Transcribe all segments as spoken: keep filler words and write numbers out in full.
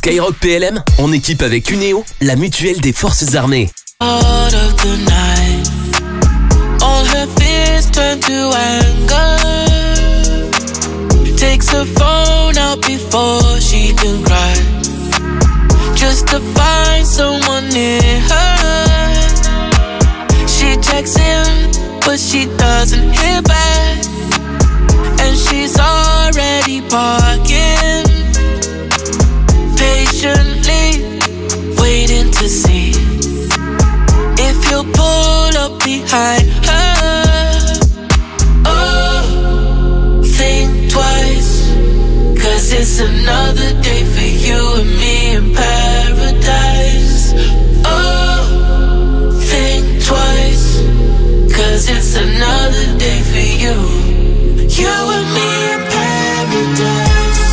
Skyrock P L M, en équipe avec Uneo, la mutuelle des forces armées. Out of the night, all her fears turn to anger. Takes her phone out before she can cry, just to find someone near her. She checks in, but she doesn't hear back, and she's already parking, patiently waiting to see if you'll pull up behind her. Oh, think twice, cause it's another day for you and me in paradise. Oh, think twice, cause it's another day for you, you and me in paradise.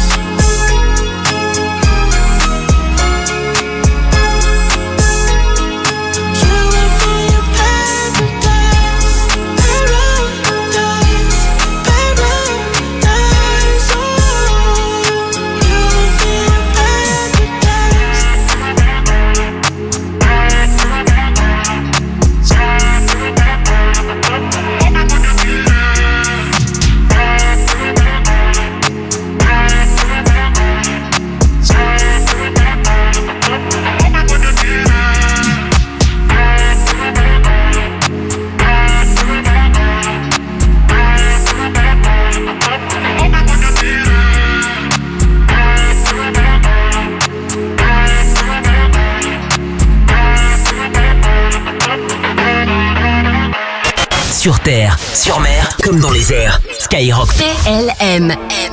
Sur terre, sur mer, comme dans les airs. Skyrock P L M.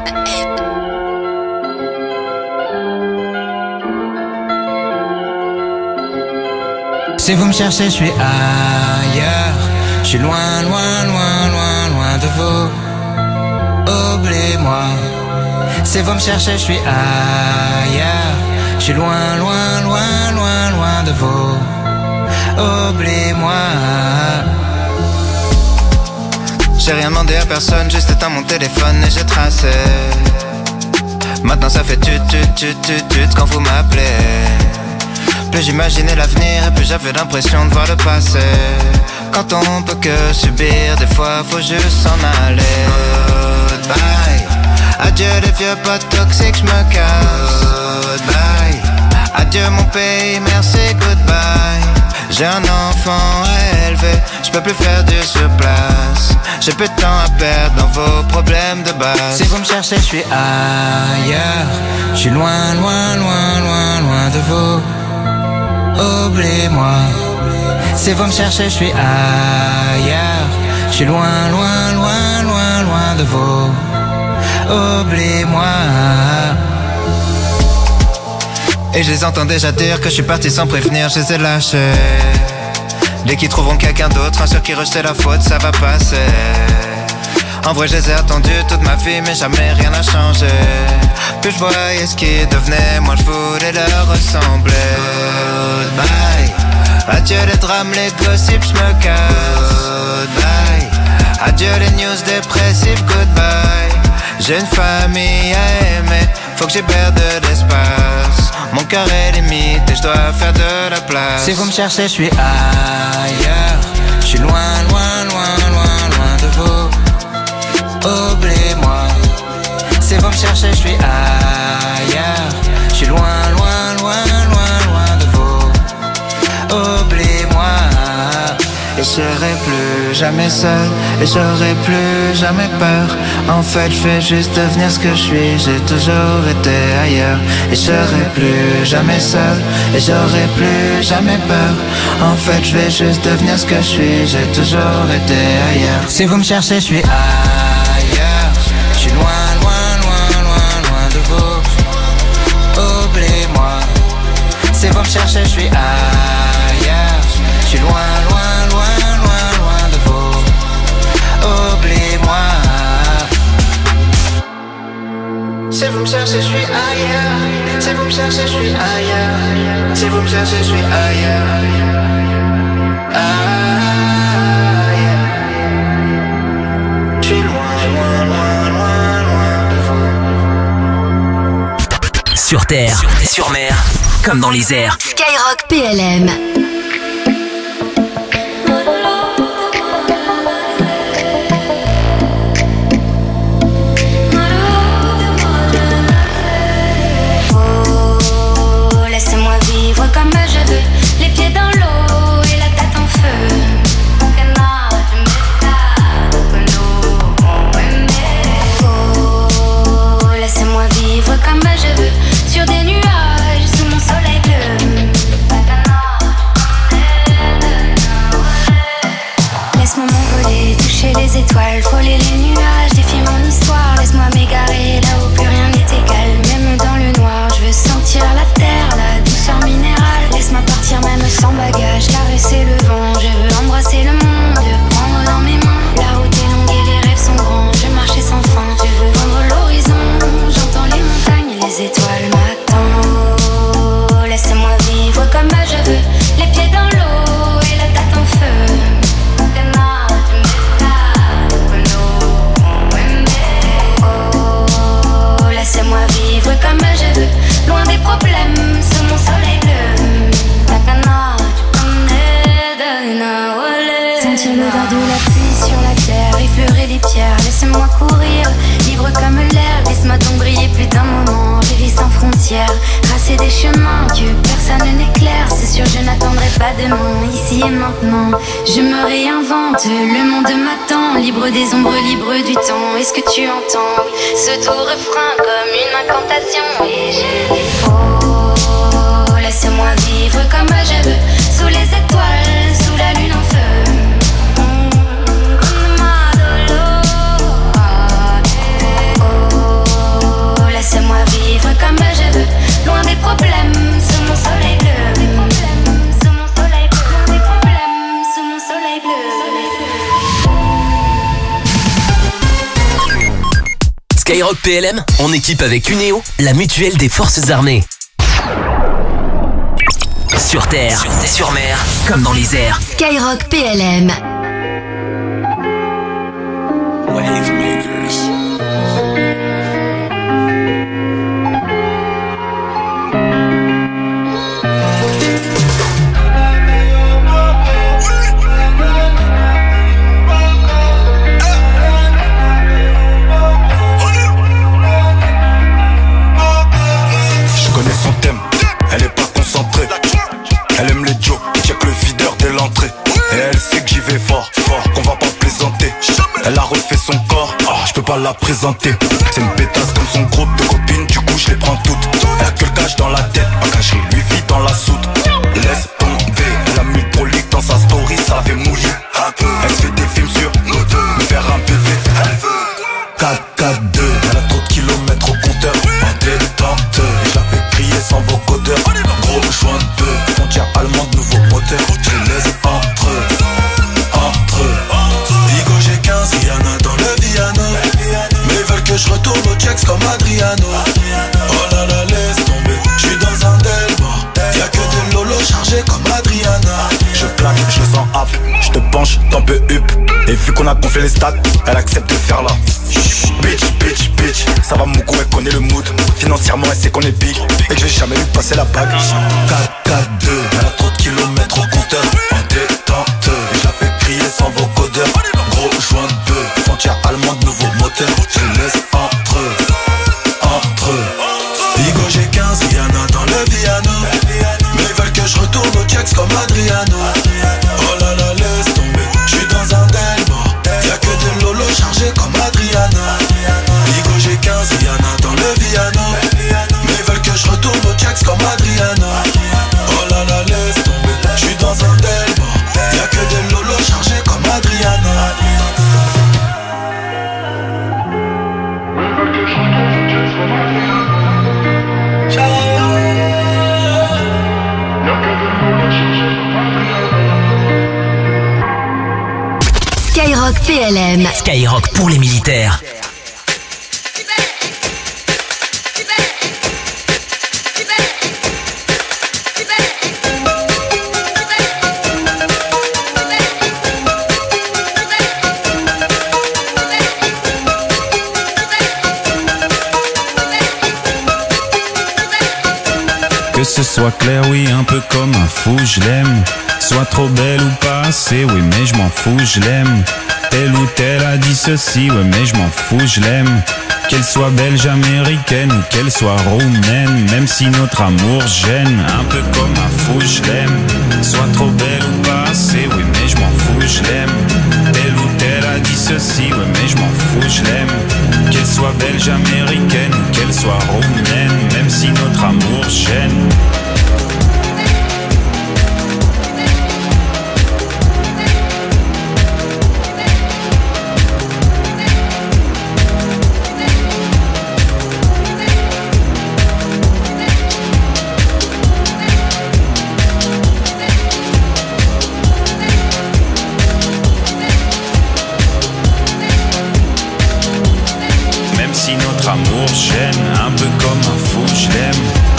Si vous me cherchez, je suis ailleurs. Je suis loin, loin, loin, loin, loin de vous. Oubliez-moi. Si vous me cherchez, je suis ailleurs. Je suis loin, loin, loin, loin, loin de vous. Oubliez-moi. J'ai rien demandé à personne, juste éteint mon téléphone et j'ai tracé. Maintenant ça fait tut tut tut tut tut quand vous m'appelez. Plus j'imaginais l'avenir et plus j'avais l'impression de voir le passé. Quand on peut que subir, des fois faut juste s'en aller. Goodbye, adieu les vieux potes toxiques, j'me casse. Goodbye, adieu mon pays, merci, goodbye. J'ai un enfant à élever, je peux plus faire du surplace. J'ai peu de temps à perdre dans vos problèmes de base. Si vous me cherchez, je suis ailleurs. Je suis loin, loin, loin, loin, loin de vous. Oubliez-moi. Si vous me cherchez, je suis ailleurs. Je suis loin, loin, loin, loin, loin de vous. Oubliez-moi. Et je les entends déjà dire que je suis parti sans prévenir, je les ai lâchés. Dès qu'ils trouveront quelqu'un d'autre, un sur qui rejeter la faute, ça va passer. En vrai je les ai attendus toute ma vie, mais jamais rien n'a changé. Plus je voyais ce qu'ils devenaient, moi je voulais leur ressembler. Goodbye, adieu les drames, les gossips, je me casse. Goodbye, adieu les news dépressives, goodbye. J'ai une famille à aimer, faut que j'y perde de l'espace. Mon cœur est limite et je dois faire de la place. Si vous me cherchez, je suis ailleurs. Je suis loin, loin, loin, loin, loin de vous. Oubliez-moi. Si vous me cherchez, je suis ailleurs. Je suis loin, loin, loin, loin, loin de vous. Oubliez-moi. Et je serai plus jamais seul, et j'aurai plus jamais peur. En fait je vais juste devenir ce que je suis, j'ai toujours été ailleurs. Et je serai plus jamais seul, et j'aurai plus jamais peur. En fait je vais juste devenir ce que je suis, j'ai toujours été ailleurs. Si vous me cherchez, je suis ailleurs. Je suis loin, loin, loin, loin, loin de vous. Oubliez-moi. Si vous me cherchez, je suis ailleurs. Je suis loin, loin, loin, loin, loin de vous. Oubliez-moi. Si vous me cherchez, je suis ailleurs. Si vous me cherchez, je suis ailleurs. Si vous me cherchez, je suis ailleurs. Ailleurs. Je suis loin, loin, loin, loin, loin de vous. Sur terre, sur mer, comme dans les airs. Skyrock P L M. Oh, laissez-moi vivre comme je veux, les pieds dans l'eau et la tête en feu. Oh, laissez-moi vivre comme je veux, sur des nuages, sous mon soleil bleu. Laisse-moi m'envoler, toucher les étoiles, frôler les nuages, défier mon histoire. Laisse-moi m'égarer là où plus rien n'est égal, même dans le noir. Je veux sentir la terre, la douceur minérale. Laisse-moi partir même sans bagage, caresser le vent. Je veux embrasser le monde, le prendre dans mes mains. La route est longue et les rêves sont grands, je marchais sans fin. Je veux vendre l'horizon, j'entends les montagnes, les étoiles m'attendent. Oh, laissez-moi vivre comme je veux, les pieds dans l'eau et la tête en feu. Oh, laissez-moi vivre comme je veux, loin des problèmes, sous mon soleil bleu. Sentir l'odeur de la pluie sur la terre, effleurer les pierres, laissez-moi courir, libre comme l'air. Laisse-moi donc briller plus d'un moment, rêver sans frontières, tracer des chemins que personne n'éclaire. C'est sûr je n'attendrai pas demain, ici et maintenant. Je me réinvente, le monde m'attend, libre des ombres, libre du temps. Est-ce que tu entends ce doux refrain comme une incantation? Et je dis oh, laissez-moi vivre comme je veux, sous les étoiles, sous la lune en feu. Laissez-moi vivre comme je veux, loin des problèmes, sous mon soleil bleu. Sous mon soleil bleu, loin des problèmes, sous mon soleil bleu. Skyrock P L M, en équipe avec Uneo, la mutuelle des forces armées. Sur terre, sur mer, comme dans les airs. Skyrock P L M. Wave makers. Elle est pas concentrée, elle aime les jokes, check le videur dès l'entrée. Et elle sait que j'y vais fort, fort, qu'on va pas plaisanter. Elle a refait son corps, oh, je peux pas la présenter. C'est une pétasse comme son groupe de copines, du coup je les prends toutes. Elle a que le cash dans la tête, ma cacherie lui vit dans la soute. Laisse tomber, elle a mis le prolique dans sa story, ça fait mouiller un peu. Elle se fait des films sur nous deux, me faire un bébé. Elle veut quatre quatre deux, elle a trop de kilomètres au compteur. En détente, et je la fais crier sans vocodeur. Gros joint de peu, frontière allemande, nouveau moteur. Je les laisse entre eux, entre eux. Digo j'ai quinze, Rihanna dans le piano. Mais ils veulent que je retourne au checks comme Adriano. Oh là là, laisse tomber, je suis dans un Delmore. Y'a que des lolos chargés comme Adriana. Je plaque, je le sens hap, je te penche, t'en peux up. Et vu qu'on a gonflé les stats, elle accepte de faire là. Bitch, bitch, bitch, ça va mon coup, elle connaît le mood. Financièrement, elle sait qu'on est big et que j'ai jamais vu passer la bague. quatre quatre deux, elle a trop de kilomètres au compteur. En détente, et je la fais crier sans vocodeur. Gros joint de peu, frontière allemande, nouveau moteur. Je les laisse entre eux, entre eux. Digo j'ai quinze, Rihanna dans le piano. Mais ils veulent que je retourne au checks comme Adriano. Oh là là, laisse tomber, je suis dans un Delmore. Y'a que des lolos chargés comme Adriana. Digo j'ai quinze, Rihanna dans le piano. Mais ils veulent que je retourne au checks comme Adriana. Oh là là, laisse tomber, je suis dans un Delmore. Y'a que des lolos chargés comme Adriana. Skyrock P L M. Skyrock pour les militaires. Que ce soit clair, oui, un peu comme un fou, je l'aime. Soit trop belle ou pas assez, oui, mais je m'en fous, je l'aime. Telle ou telle a dit ceci, ouais, mais je m'en fous, je l'aime. Qu'elle soit belge, américaine ou qu'elle soit roumaine, même si notre amour gêne, un peu comme un fou, je l'aime. Soit trop belle ou pas assez, oui, mais je m'en fous, je l'aime. Telle ou telle a dit ceci, ouais, mais je m'en fous, je l'aime. Qu'elle soit belge, américaine ou qu'elle soit roumaine, même si notre amour gêne. Amour gêne, un peu comme un fou, je l'aime.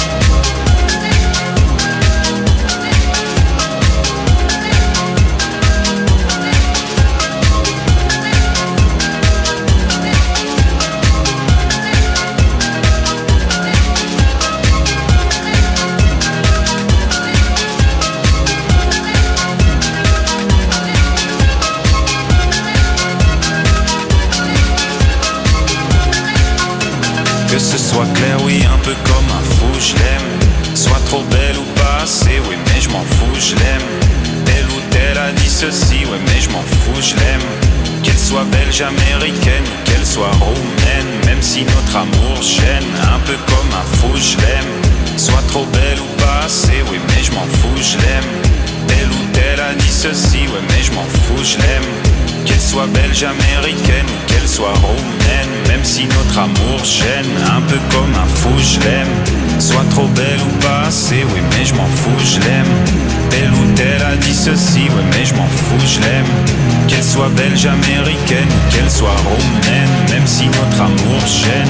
Que ce soit clair, oui, un peu comme un fou, je l'aime. Soit trop belle ou pas assez, oui, mais je m'en fous, je l'aime. Telle ou telle a dit ceci, ouais, mais je m'en fous, je l'aime. Qu'elle soit belge, américaine ou qu'elle soit roumaine, même si notre amour gêne, un peu comme un fou, je l'aime. Soit trop belle ou pas assez, oui, mais je m'en fous, je l'aime. Telle ou telle a dit ceci, ouais, mais je m'en fous, je l'aime. Qu'elle soit belge, américaine ou qu'elle soit roumaine, même si notre amour gêne, un peu comme un fou, je l'aime. Soit trop belle ou pas assez, oui, mais je m'en fous, je l'aime. Telle ou telle a dit ceci, ouais, mais je m'en fous, je l'aime. Qu'elle soit belge, américaine ou qu'elle soit roumaine, même si notre amour gêne.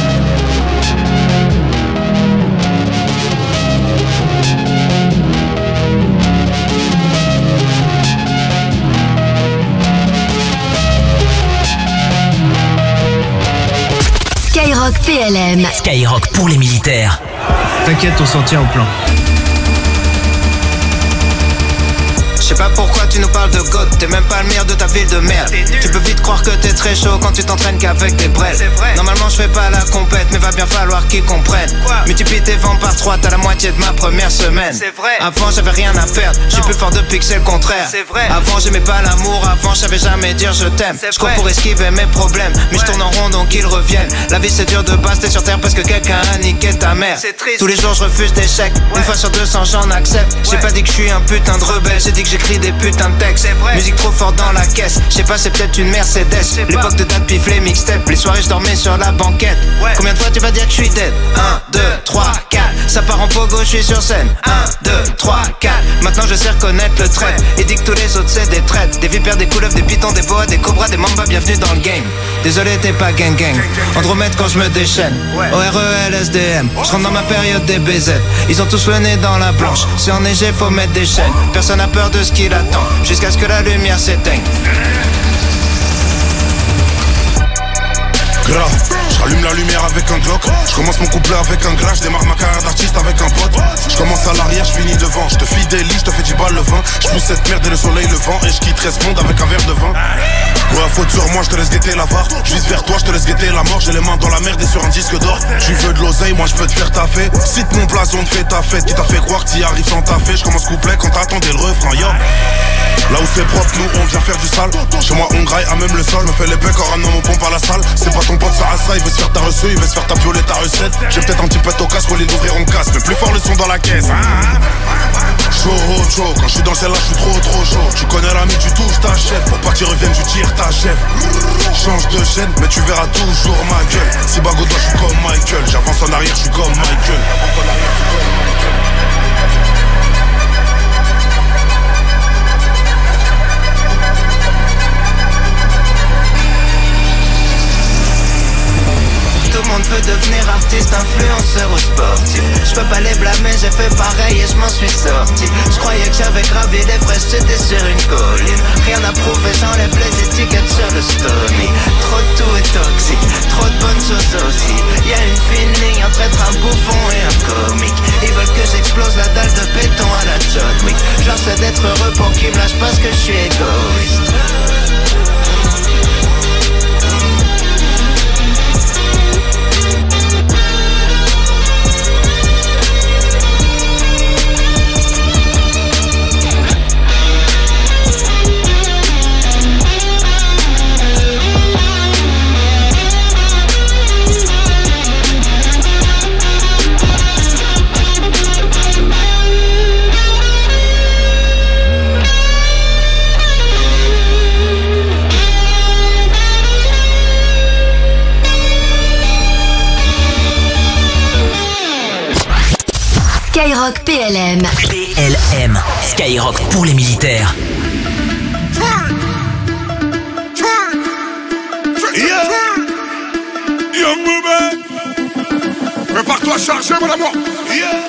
Skyrock P L M. Skyrock pour les militaires. T'inquiète, on s'en tient au plan. Je sais pas pourquoi tu nous parles de God, t'es même pas le meilleur de ta ville de merde. Tu peux vite croire que t'es très chaud quand tu t'entraînes qu'avec des brels. Normalement je fais pas la compète, mais va bien falloir qu'ils comprennent. Multiplie tes ventes par trois, t'as la moitié de ma première semaine. Avant j'avais rien à perdre, je suis plus fort depuis que c'est le contraire. Avant j'aimais pas l'amour, avant je savais jamais dire je t'aime. Je cours pour esquiver mes problèmes, mais je tourne en rond donc ils reviennent. La vie c'est dur de base, t'es sur terre parce que quelqu'un a niqué ta mère. Tous les jours je refuse d'échecs, une fois sur deux cents j'en accepte. J'ai pas dit que je suis un putain de rebelle, j'ai dit que j'écris des putains de textes. Musique trop fort dans la caisse, je sais pas c'est peut-être une Mercedes. L'époque de date pif les mixtapes, les soirées je dormais sur la banquette. Combien de fois tu vas dire que je suis dead? un, deux, trois, quatre, ça part en pogo, je suis sur scène. un, deux, trois, quatre, maintenant je sais reconnaître le trait. Et dit que tous les autres c'est des traites. Des vipères, des couleuvres, des pitons, des boas, des cobras, des mambas, bienvenue dans le game. Désolé t'es pas gang gang, Andromède quand je me déchaîne. O R E L S D M, je rentre dans ma période des B Z. Ils ont tous le nez dans la blanche, si enneigé faut mettre des chaînes. Personne n'a peur de ce qu'il attend, jusqu'à ce que la lumière s'éteigne. Grave, j'allume la lumière avec un Glock. Je commence mon couplet avec un gras. Je démarre ma carrière d'artiste avec un pote. Je commence à l'arrière, je finis devant. Je te fidélise, je te fais dix balles le vin. Je pousse cette merde et le soleil le vent. Et je quitterai ce monde avec un verre de vin. Ouais, faute sur moi, je te laisse guetter l'avare. Je vise vers toi, je te laisse guetter la mort. J'ai les mains dans la merde et sur un disque d'or. Tu veux de l'oseille, moi je peux te faire taffer. Cite mon blason, te fais ta fête. Qui t'a fait croire que t'y arrives sans taffer. Je commence couplet quand t'attendais le refrain, yo. Là où c'est propre, nous on vient faire du sale. Chez moi on graille à même le sol. Me fait les becs en ramenant mon pompe à la salle. C'est pas ton pote ça à ça, il veut se faire ta reçue, il veut se faire ta violer ta recette. J'ai peut-être un petit peu au casque, au lieu d'ouvrir on casse. Mais plus fort le son dans la caisse. Chaud, chaud, quand je suis dans celle-là, je suis trop trop chaud. Tu connais l'ami, tu touches ta chef. Pour pas qu'il revienne, tu tires ta chef. Change de chaîne, mais tu verras toujours ma gueule. Si bago toi, je suis comme Michael. J'avance en arrière, je suis comme Michael. Tout le monde veut devenir artiste, influenceur ou sportif. Je peux pas les blâmer, j'ai fait pareil et je m'en suis sorti. Je croyais que j'avais gravi l'Everest, j'étais sur une colline. Rien à prouver, j'enlève les étiquettes sur le Stony. Trop de tout est toxique, trop de bonnes choses aussi. Y'a une fine ligne entre être un bouffon et un comique. Ils veulent que Skyrock P L M. P L M. Skyrock pour les militaires. Yeah. Young woman. Prépare-toi à charger, mon amour. Yeah.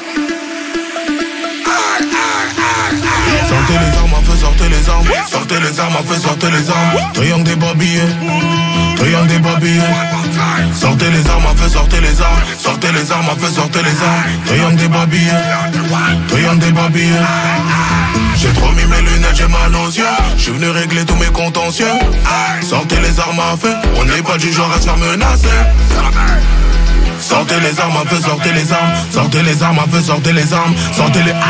Aïe, aïe, aïe, aïe. Sortez les armes, en feu, sortez les armes. Sortez les armes, en feu, sortez les armes. Triangle des babillés. Triangle des babillés. Sortez les armes, en feu, sortez les armes. Sortez les armes, en feu, sortez les armes. Triangle des babillés. Triangle des babillés. J'ai trop mis mes lunettes, j'ai mal aux yeux. J'suis venu régler tous mes contentieux. Sortez les armes à feu. On n'est pas du genre à se faire menacer. Sortez les armes à feu, sortez les armes. Sortez les armes à feu, sortez les armes. Sortez les...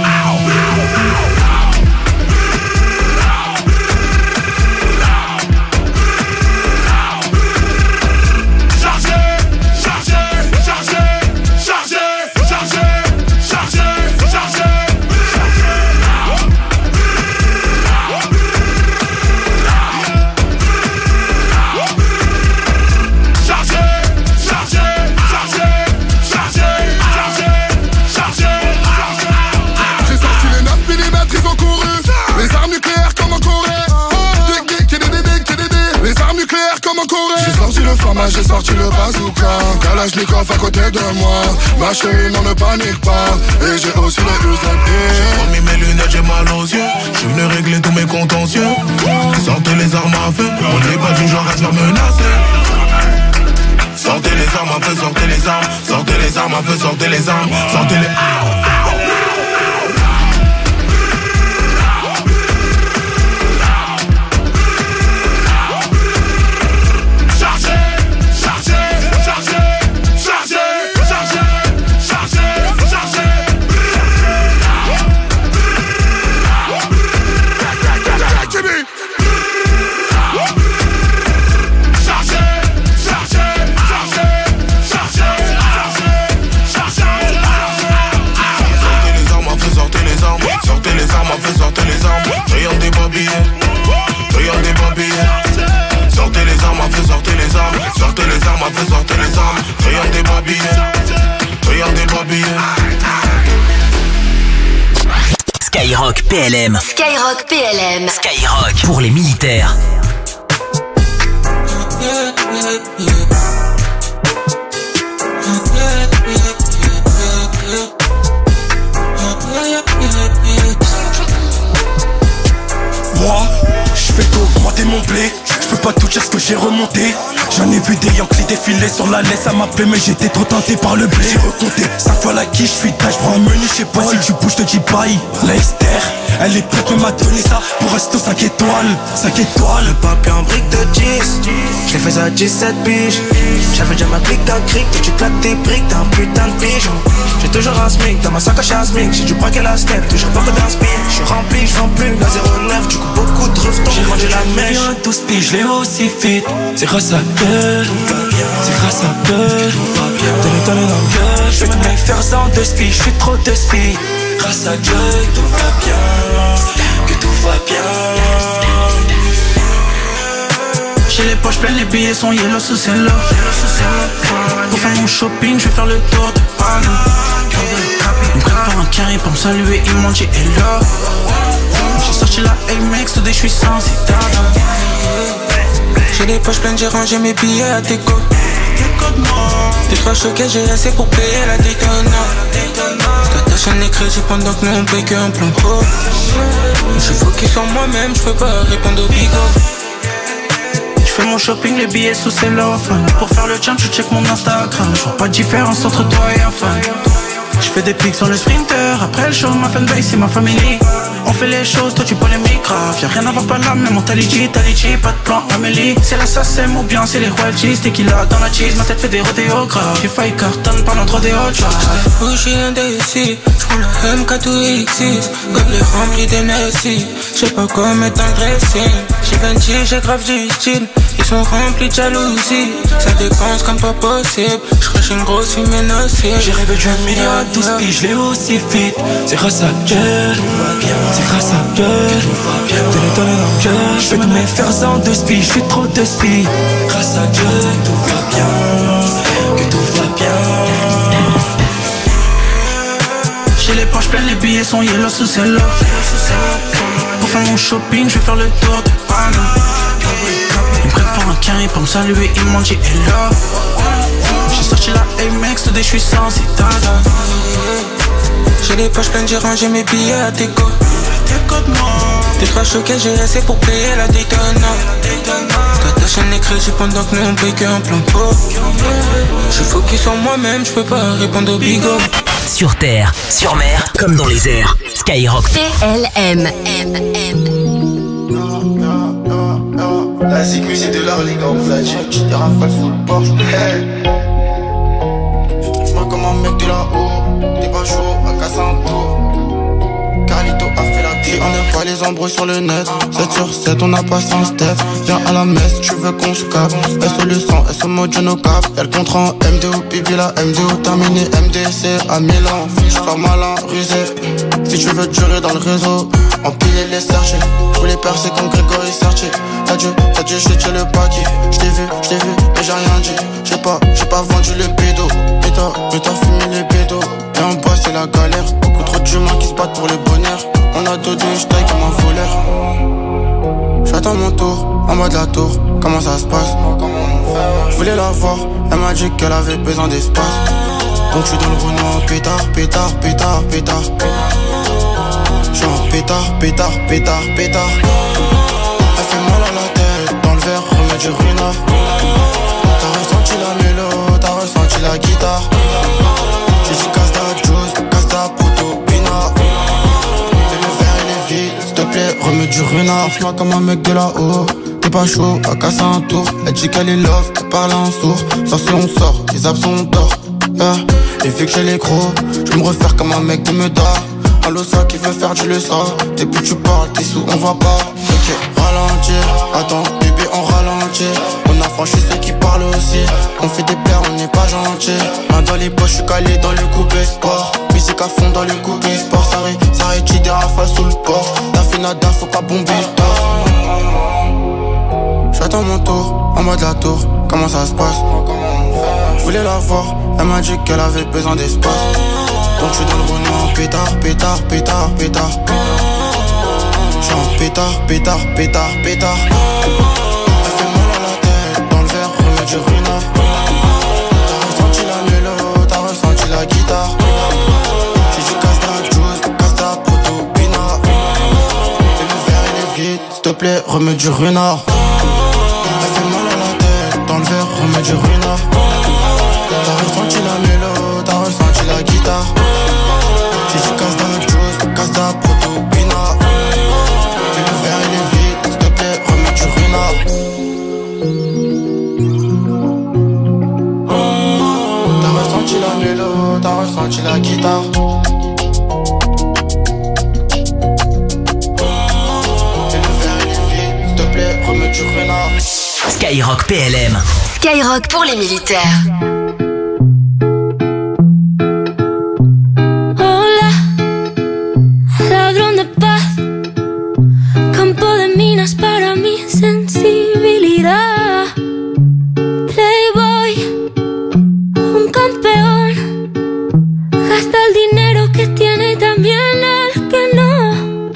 J'ai sorti le bazooka, Kalachnikov à côté de moi. Ma chérie, non ne panique pas. Et j'ai aussi les U S B. J'ai trop mis mes lunettes, j'ai mal aux yeux. J'suis venu régler tous mes contentieux. Sortez les armes à feu. On n'est pas du genre à se faire menacer. Sortez les armes à feu, sortez les armes. Sortez les armes à feu, sortez les armes. Sortez les... Sortez les armes, triangle des babillés. Triangle des babillés. Sortez les armes à feu, sortez les armes. Sortez les armes à feu, sortez les armes. Triangle des babillés. Triangle des babillés. Skyrock P L M. Skyrock P L M. Skyrock pour les militaires. Moi, je fais qu'augmenter mon blé. Je peux pas tout dire ce que j'ai remonté. J'en ai vu des Yankees défiler sur la laisse à ma plaie, mais j'étais trop tenté par le blé. J'ai recompté cinq fois la quiche, je suis tâche, prends un menu, je sais pas si tu bouges, je te dis bye. La Esther, elle est prête, mais m'a donné ça pour rester cinq étoiles. cinq étoiles. Le papier en brique de dix, je l'ai fait à dix-sept piges. J'avais déjà ma clique à cric, toi tu claques tes briques, t'es un putain de pigeon. J'ai toujours un smic, dans ma sacoche un smic. J'ai du braquet la step, toujours pas que d'un speed. J'suis rempli, j'vends plus, la zéro neuf, du coup beaucoup de reftons. J'ai mangé la mèche. douze piges, je l'ai aussi fit. C'est grâce à Dieu, c'est grâce à Dieu. T'es les talents dans le gueule. J'fais tous mes fers en deux spies, j'suis trop de speed. Grâce à Dieu, tout va bien, que tout va bien. J'ai les poches pleines, les billets sont yellow sous cello. Pour faire mon shopping, je vais faire le tour de Paris. Ils me préparent un carré pour me saluer, ils m'ont dit hello. J'ai sorti la A-Max, today je suis sans citadin. J'ai les poches pleines, j'ai rangé mes billets à déco. T'es trop choqué, j'ai assez pour payer la Daytona. T'attaches les crédits pendant que nous on paye qu'un plan pro. J'suis focus sur moi-même, j'peux pas répondre au bigot. J'fais mon shopping, les billets sous cellophane. Pour faire le jump, je check mon Instagram. J'vois pas de différence entre toi et un fan. J'fais des pics sur le sprinter. Après le show, ma fanbase c'est ma famille. On fait les choses, toi tu polémiques grave. Y'a rien à voir par là, même mentalité, Talichi, pas de plan, Amélie. C'est la S A C E M ou bien c'est les royalties. T'es qu'il a dans la cheese, ma tête fait des rodéos graves. J'ai failli cartonne pendant trop des hot drives. Bougie indécis, j'prends le M K deux X six. Gobelet rempli d'énergie, j'sais pas quoi mettre dans le dressing. J'ai vingt, j'ai grave du style. Ils sont remplis de jalousie, ça dépense comme pas possible. J'crèche une grosse fumée nocive. J'ai rêvé d'un million à douze piges, je l'ai aussi fit. C'est grâce à Dieu, c'est grâce à Dieu. T'es les talents dans le cœur. J'fais tous mes fers en deux spies, j'suis trop de spies. Grâce à Dieu, tout va bien, que tout va bien. J'ai les poches pleines, les billets sont yellow sous celle-là. Pour faire mon shopping, je vais faire le tour de Panama. Ils me prennent pour un carré pour me saluer, ils m'ont dit hello. J'ai sorti la A-Max, today j'suis sans citadin. J'ai les poches pleines, j'ai rangé mes billets à tes côtes. T'es trop choqué, j'ai assez pour payer la Daytona. T'as ta chaîne les crédits pendant que nous on paye qu'un plein pot. J'suis focus sur moi-même, j'peux pas répondre au bigot. Sur terre, sur mer, comme dans les airs. Skyrock P L M. La sécu c'est de l'art les gars, on vous l'a dit. Des rafales sous le Porsche. Moi comme un mec de là-haut. Des pas chaud à Casanto. Carlito a fait la vie. On n'aime pas les embrouilles sur le net. sept sur sept on n'a pas cent steps. Viens à la messe, tu veux qu'on se capte. S O le sang, S O mode je no cap. Y'a le contrat en M D O, Bibi la M D O terminé. M D C à Milan, fiche sois malin, rusé. Si tu veux durer dans le réseau, empiler les sergés. Je voulais percer comme Grégory Sertier. T'as dû, t'as dû jeter le paquet. J't'ai vu, j't'ai vu, mais j'ai rien dit. J'ai pas, j'ai pas vendu le bédo. Mais t'as, mais t'as fumé les bédos. Et en bas c'est la galère. Beaucoup trop d'humains qui se battent pour le bonheur. On a deux deux, j'taille comme un voleur. J'attends mon tour, en bas de la tour. Comment ça se passe? Je voulais la voir, elle m'a dit qu'elle avait besoin d'espace. Donc j'suis dans le Renault, pétard, pétard, pétard, pétard. J'suis en pétard, pétard, pétard, pétard. Elle fait mal à la tête, dans le verre, remets du ruina. T'as ressenti la mélo, t'as ressenti la guitare. J'ai dit casse ta juice, casse ta poteau, pina. Et le verre il est vide, s'il te plaît, remets du ruina. Fais-moi comme un mec de là-haut. T'es pas chaud, à casser un tour. Elle dit qu'elle est love, elle parle en sourd. Sans si on sort, les absents ont tort. Yeah. Et vu que j'ai les crocs, je vais me refaire comme un mec de Meda. Allo ça qui veut faire du le ça. Depuis que tu parles, t'es sous, on va pas. Ok, ralentir, attends, bébé on ralentit. On a franchi ceux qui parlent aussi. On fait des paires, on n'est pas gentil. Main dans les poches, je suis calé dans le coupé sport. Musique à fond dans le coupé sport. Ça ré, ça rétire des rafales sous le port. T'as fait nada, faut pas bomber le tort. J'attends mon tour, en bas de la tour. Comment ça se passe? Je voulais la voir, elle m'a dit qu'elle avait besoin d'espace. Donc j'suis dans le Renault, pétard, pétard, pétard, pétard. J'suis en pétard, pétard, pétard, pétard. Elle fait mal à la tête, dans le verre, remets du ruina. T'as ressenti la mélo, t'as ressenti la guitare. J'ai dit casse ta juice, casse ta poteau, pina. Et le verre il est vide, s'il te plaît, remets du ruina. Elle fait mal à la tête, dans le verre, remets du ruina. T'as ressenti la mélo, t'as ressenti la guitare. J'ai dit casse ta juice, casse ta proto, pina. Et le verre il est vide, s'il te plaît, remets du ruina. T'as ressenti la mélo, t'as ressenti la guitare. Et le verre il est vide, s'il te plaît, remets du ruina. Skyrock P L M. Skyrock pour les militaires. Para mi sensibilidad, Playboy, un campeón, gasta el dinero que tiene y también el que no.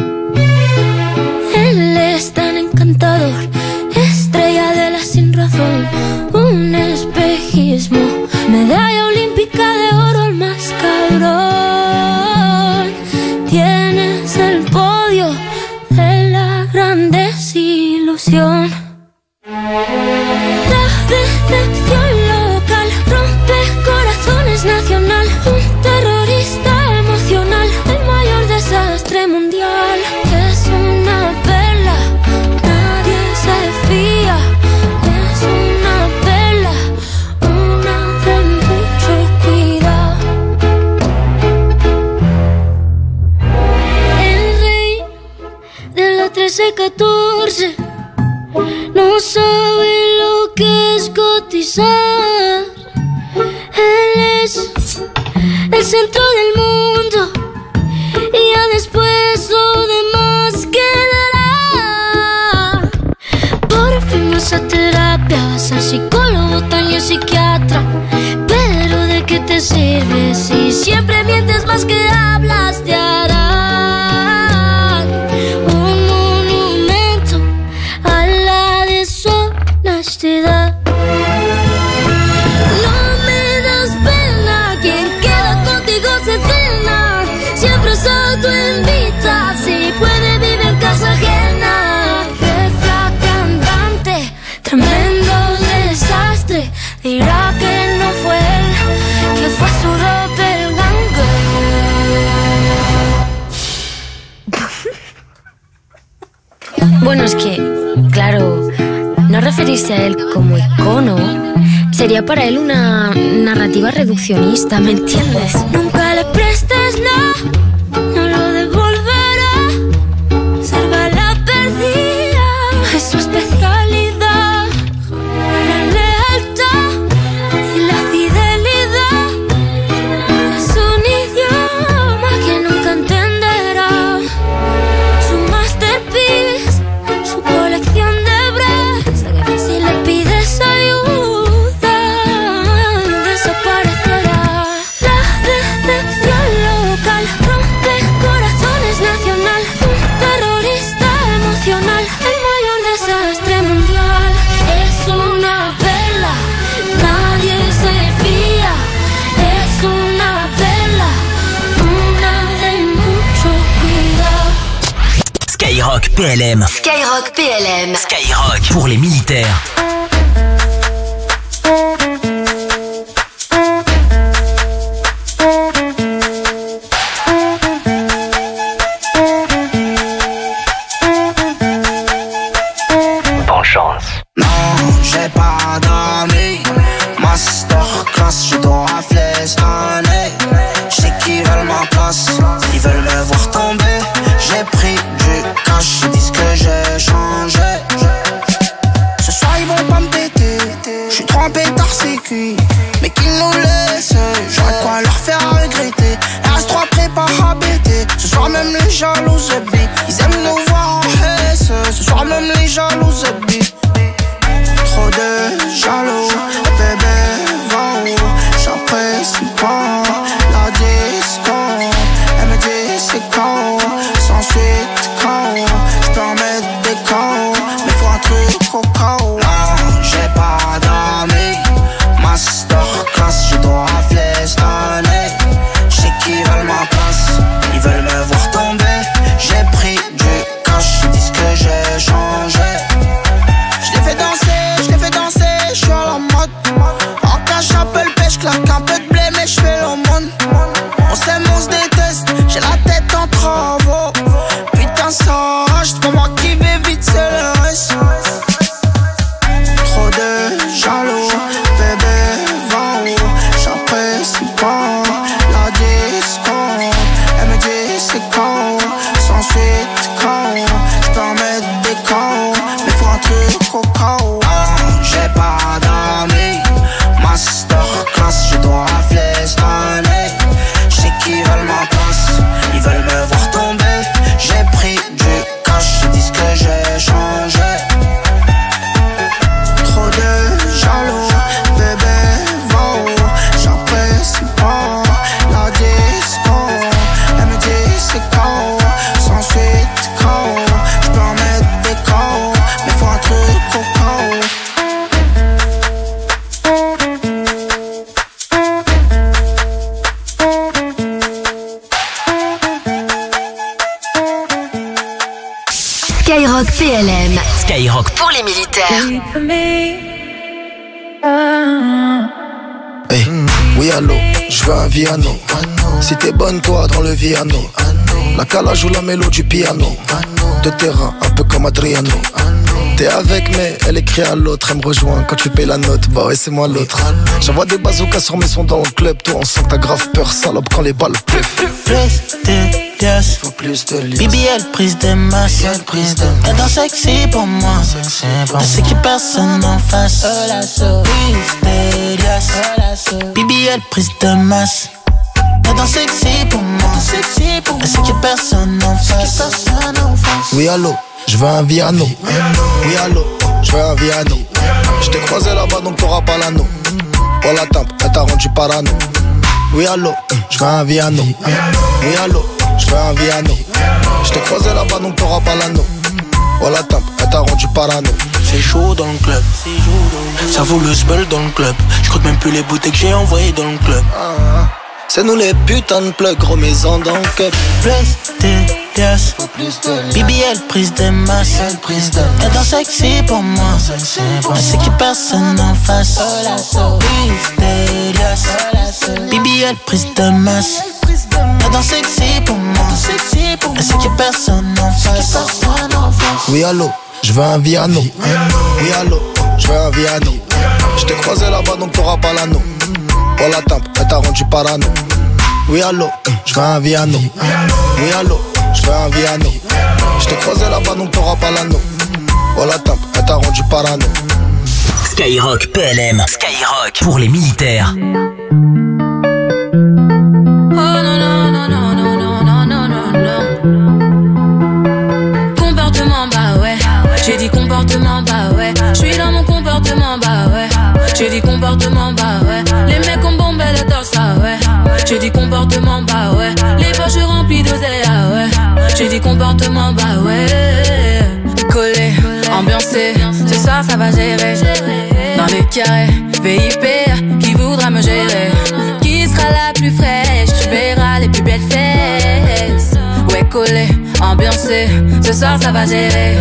Él es tan encantador, estrella de la sin razón, un espejismo, medalla olímpica de oro, el más cabrón. Tienes el podio de la gran desilusión. La decepción local rompe corazones nacional. Un terrorista emocional, el mayor desastre mundial. Es una perla, nadie se fía. Es una perla, una de mucho cuidado. El rey de la trece catorce no sabe lo que es cotizar. Él es el centro del mundo y ya después lo demás quedará. Por fin vas a terapia, vas al psicólogo, también psiquiatra. Pero ¿de qué te sirve si siempre mientes más que hablas? Bueno, es que, claro, no referirse a él como icono sería para él una narrativa reduccionista, ¿me entiendes? Nunca le prestes nada, no lo devolverá. Salva la perdida, es su especialidad. La lealtad y la fidelidad es un idioma que nunca entenderá. Su masterpiece, su colección de breves. Si le pides ayuda, desaparecerá. La decepción local rompe corazones nacional. Un terrorista emocional, el mayor desastre mundial. Es una vela, nadie se fía. Es una vela, una de mucho cuidado. Skyrock P L M. Skyrock P L M. Skyrock pour les militaires. Bonne chance. Non, j'ai pas d'amis. Masterclass, je dois flestonner. Je sais qu'ils veulent ma place, ils veulent me voir tomber. J'ai pris du cash, ils disent que j'ai changé. Ce soir ils vont pas me péter, j'suis trop un pétard c'est cuit. Mais qu'ils nous laissent, j'aurais de quoi leur faire regretter. R S trois prépare à bêter. Ce soir même les jalouses bi, ils aiment nous voir en S. Ce soir même les jalouses bi. Trop de jaloux, bébé va où? J'apprécie pas la disco. Elle me dit c'est quand, sans suite quand. J'peux en mettre des quand, mais faut un truc au cao. Non, j'ai pas d'amis. Masterclass, je dois flestonner. J'sais qu'ils veulent ma place, ils veulent me voir tomber. J'ai pris du cash, ils disent que j'ai changé. J'les fais danser, j'les fais danser, j'suis à la mode. En cash, j'appelle pêche, claque un peu de blé, mais j'fais l'aumône. On s'aime, on se déteste, j'ai la tête en travaux. Putain, ça rage, c'est pas moi qui vais vite, c'est le reste. Trop de jaloux, bébé va où? J'apprécie pas la disco. Elle me dit c'est quand, sans suite quand. J'peux en mettre des quand, mais faut un truc au cao. J'ai pas d'amis. Masterclass, je dois flestonner. J'sais qu'ils veulent ma place, ils veulent me voir tomber. J'ai pris du cash, ils disent que j'ai changé. Trop de jaloux, bébé va où? J'apprécie pas la disco. Elle me dit c'est quand, sans suite quand. J'peux en mettre des quand, mais faut un truc au cao. Skyrock P L M. Skyrock pour les militaires. Hey, oui allô, je veux un Viano. Si t'es bonne toi dans le Viano, la cala joue la mélo du piano. De terrain, un peu comme Adriano. T'es avec mais elle écrit à l'autre. Elle me rejoint quand tu payes la note. Bah ouais c'est moi l'autre. J'envoie des bazookas sur mes sons dans le club. Toi on sent que t'as grave peur salope quand les balles pleuvent. Plus de liasses, faut plus de liasses. B B L prise de masse. Elle danse sexy pour moi. Je sais qu'il personne en face. Plus de liasses, B B L prise de masse. Elle danse sexy pour moi. Je sais qu'il personne en face. Oui allô, je veux un Viano. Oui allô, je veux un Viano. Je t'ai croisé là-bas donc t'auras pas l'anneau. Oh la tempe, elle t'a rendu parano. Oui allô, je veux un Viano. Oui allô, je veux un Viano. Je t'ai croisé là-bas donc t'auras pas l'anneau. Oh la tempe, elle t'a rendu parano. C'est chaud dans le club, ça vaut le smell dans le club. Je compte même plus les bouteilles que j'ai envoyées dans le club. C'est nous les putains de plugs, gros maison dans le cup. Plus de liasses, B B L prise de masse. Elle danse sexy pour moi. Elle sait qu'il personne en face. Plus de liasses, B B L prise de masse. Elle danse sexy pour moi. Elle sait qu'il personne en face. Oui allô, je veux un Viano. Oui allô, je veux un Viano. Je t'ai croisé là-bas donc t'auras pas l'anneau. Oh la tape, elle t'a rendu parano. Oui allô, je veux un Viano. Oui allô, je veux un Viano. Je t'ai croisé là-bas donc t'auras pas l'anneau. Oh la tape, elle t'a rendu parano. Skyrock P L M. Skyrock pour les militaires. J'ai dit comportement, bah ouais. J'suis dans mon comportement, bah ouais. J'ai dit comportement, bah ouais. Les mecs ont bombé le torse, ah ouais. J'ai dit comportement, bah ouais. Les poches remplies d'oseille, ah ouais. J'ai dit comportement, bah ouais. Collé, ambiancé, ce soir ça va gérer. Dans le carré, V I P, qui voudra me gérer? Qui sera la plus fraîche? Tu verras les plus belles fesses. Ouais, collé, ambiancé, ce soir ça va gérer.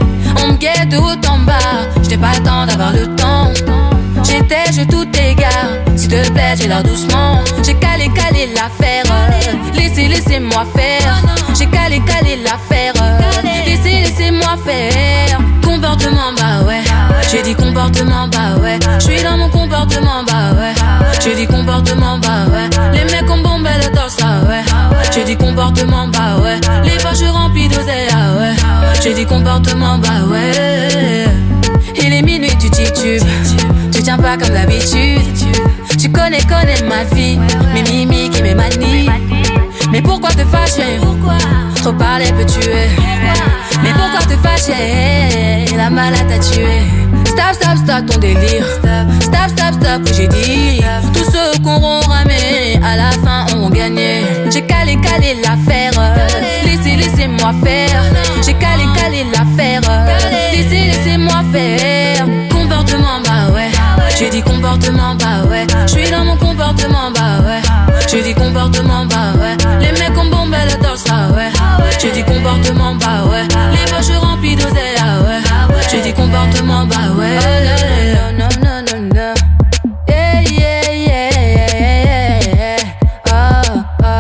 On me guette tout en bas, j'n'ai pas le temps d'avoir le temps. J'étais, je tout égare, s'il te plaît, j'ai l'air doucement. J'ai calé, calé l'affaire, laissez, laissez-moi faire. J'ai calé, calé l'affaire, laissez, laissez-moi faire. Comportement, bah ouais. J'ai dit comportement, bah ouais. J'suis dans mon comportement, bah ouais. J'ai dit comportement, bah ouais. Les mecs ont bombé le torse, ah ouais. J'ai dit comportement, bah ouais. Les poches remplies d'oseille, ah ouais. J'ai dit comportement, bah ouais. Il est minuit, tu titubes. Tu tiens pas comme d'habitude. Tu connais, connais ma vie. Mes mimiques et mes manies. Mais pourquoi te fâcher? Trop parler peut tuer. Mais pourquoi te fâcher? La malade t'a tué. Stop, stop, stop ton délire. Stop, stop, stop que j'ai dit. Tous ceux qui auront ramé, à la fin auront gagné. J'ai calé, calé l'affaire. Laissez, laissez-moi faire. J'ai calé, calé l'affaire. Laissez, laissez-moi faire. Comportement, bah ouais. J'ai dit comportement, bah ouais. J'suis dans mon comportement, bah ouais. J'ai dit comportement, bah ouais. Les mecs ont bombé le torse, ah ouais. J'ai dit comportement, bah ouais. Les poches remplies d'oseille, ah ouais. J'ai dit comportement, bah ouais. Non, non, non, non. Yeah, yeah, yeah, yeah, yeah. Oh, oh.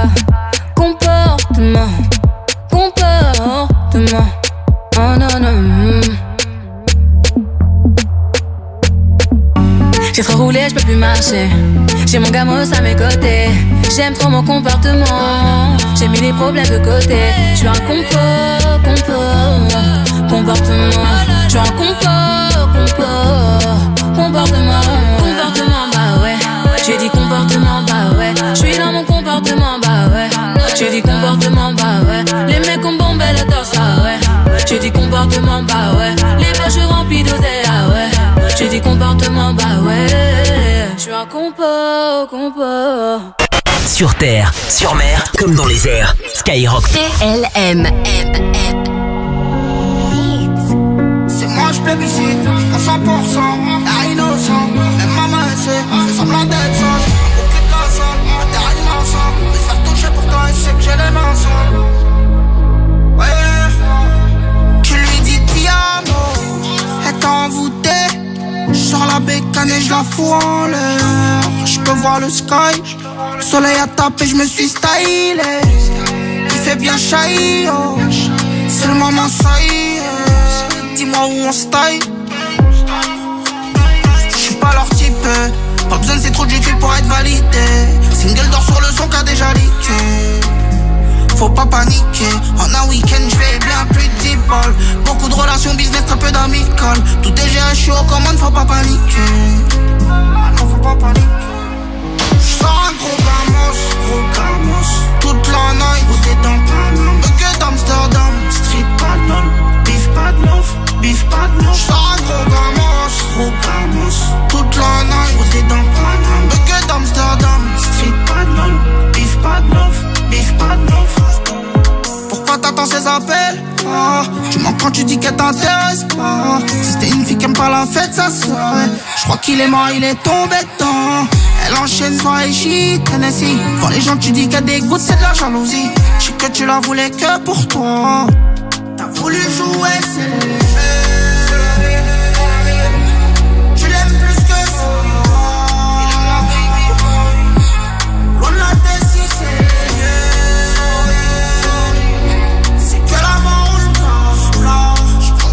Comportement, comportement. Oh non, non. J'ai trop roulé, j'peux plus marcher. J'ai mon gamos à mes côtés. J'aime trop mon comportement. J'ai mis les problèmes de côté. J'suis un compo, compo, comportement. J'suis un compo, compo, comportement. Comportement, bah ouais. J'ai dit comportement, bah ouais. J'suis dans mon comportement, bah ouais. J'ai dit comportement, bah ouais. Les mecs ont bombé le torse, ah ouais. J'ai dit comportement, bah ouais. Les poches remplies d'oseille, ah ouais. J'ai dit comportement, bah ouais. J'suis un compo, compo. Sur terre, sur mer, comme dans les airs. Skyrock P L M. C'est moi j'plébiscite à cent pour cent, à innocent. Même maman elle sait, fait semblant d'être sage. Pour quitte la salle, à terre une ensemble. De se faire toucher pourtant elle sait que j'ai les mains sales. Ouais, tu lui dis piano, elle t'a envoûté. J'sors la bécane et j'la fous en l'air. J'peux voir le sky, le soleil a tapé, j'me suis stylé. Il fait bien chahi, oh. C'est le moment, ça y est. Dis-moi où on se taille. J'suis pas leur type, pas besoin de c'est trop du cul pour être validé. Single d'or sur le son qu'a déjà leaké. Faut pas paniquer, en un week-end j'vais bien plus de dix balles. Beaucoup de relations business, très peu d'amicales. Tout est géré, j'suis aux commandes, faut pas paniquer. Ah non, faut pas paniquer. J'sors un gros gamos, gros gamos. Toute la night, roulé dans Paname. Que d'Amsterdam, street pas de lol. Beef pas de love, beef pas de love. J'sors un gros gamos, gros gamos. Toute la night, roulé dans Paname. Que d'Amsterdam, street pas de lol. Beef pas de love, beef pas de love. Pourquoi t'attends ces appels? Ah, tu mens quand tu dis qu'elle t'intéresse pas. Si c'était une fille qui aime pas la fête, ça serait. J'crois qu'il est mort, il est tombé dedans. Elle enchaîne soirée shit, Tennessee. Quand les gens tu dis qu'elle dégoûte, c'est de la jalousie. J'sais que tu la voulais que pour toi. T'as voulu jouer, c'est le jeu. Tu l'aimes plus que ça. Loin de la tête, si c'est mieux. C'est que la mort, je pense là.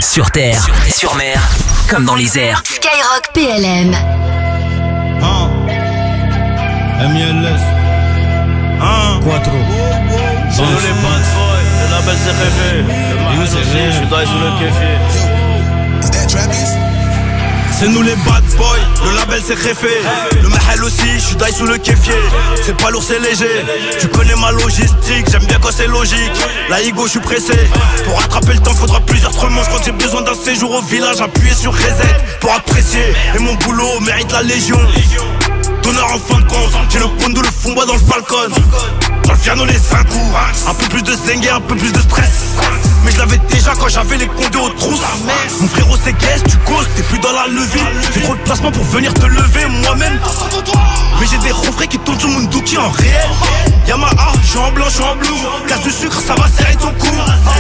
Sur terre, sur mer, comme dans les airs. Skyrock P L M. Hein? M I L S. Hein? Quattro. C'est nous les bad boys, le label c'est rêvé. Le mahal aussi, je suis dans sous le kéfé. C'est nous les bad boys, le label c'est réfé. Le mahal aussi, je suis die sous le kéfier. C'est pas lourd, c'est léger. Tu connais ma logistique, j'aime bien quand c'est logique. La Igo, je suis pressé. Pour rattraper le temps, faudra plusieurs tremanches. Quand j'ai besoin d'un séjour au village, appuyer sur reset pour apprécier. Et mon boulot mérite la légion. Donneur en fin de compte, j'ai le pondo, le fond-bois dans le Falcon. Dans le piano les cinq coups. Un peu plus de zengue, un peu plus de stress. Mais je l'avais déjà quand j'avais les condés aux trousses. Mon frérot c'est guest, tu causes, t'es plus dans la levée. J'ai trop de placement pour venir te lever moi-même. Mais j'ai des refrains qui tournent sur mon dookie en réel. Yamaha, je suis en blanc, je suis en bleu. Casse du sucre, ça va serrer ton cou.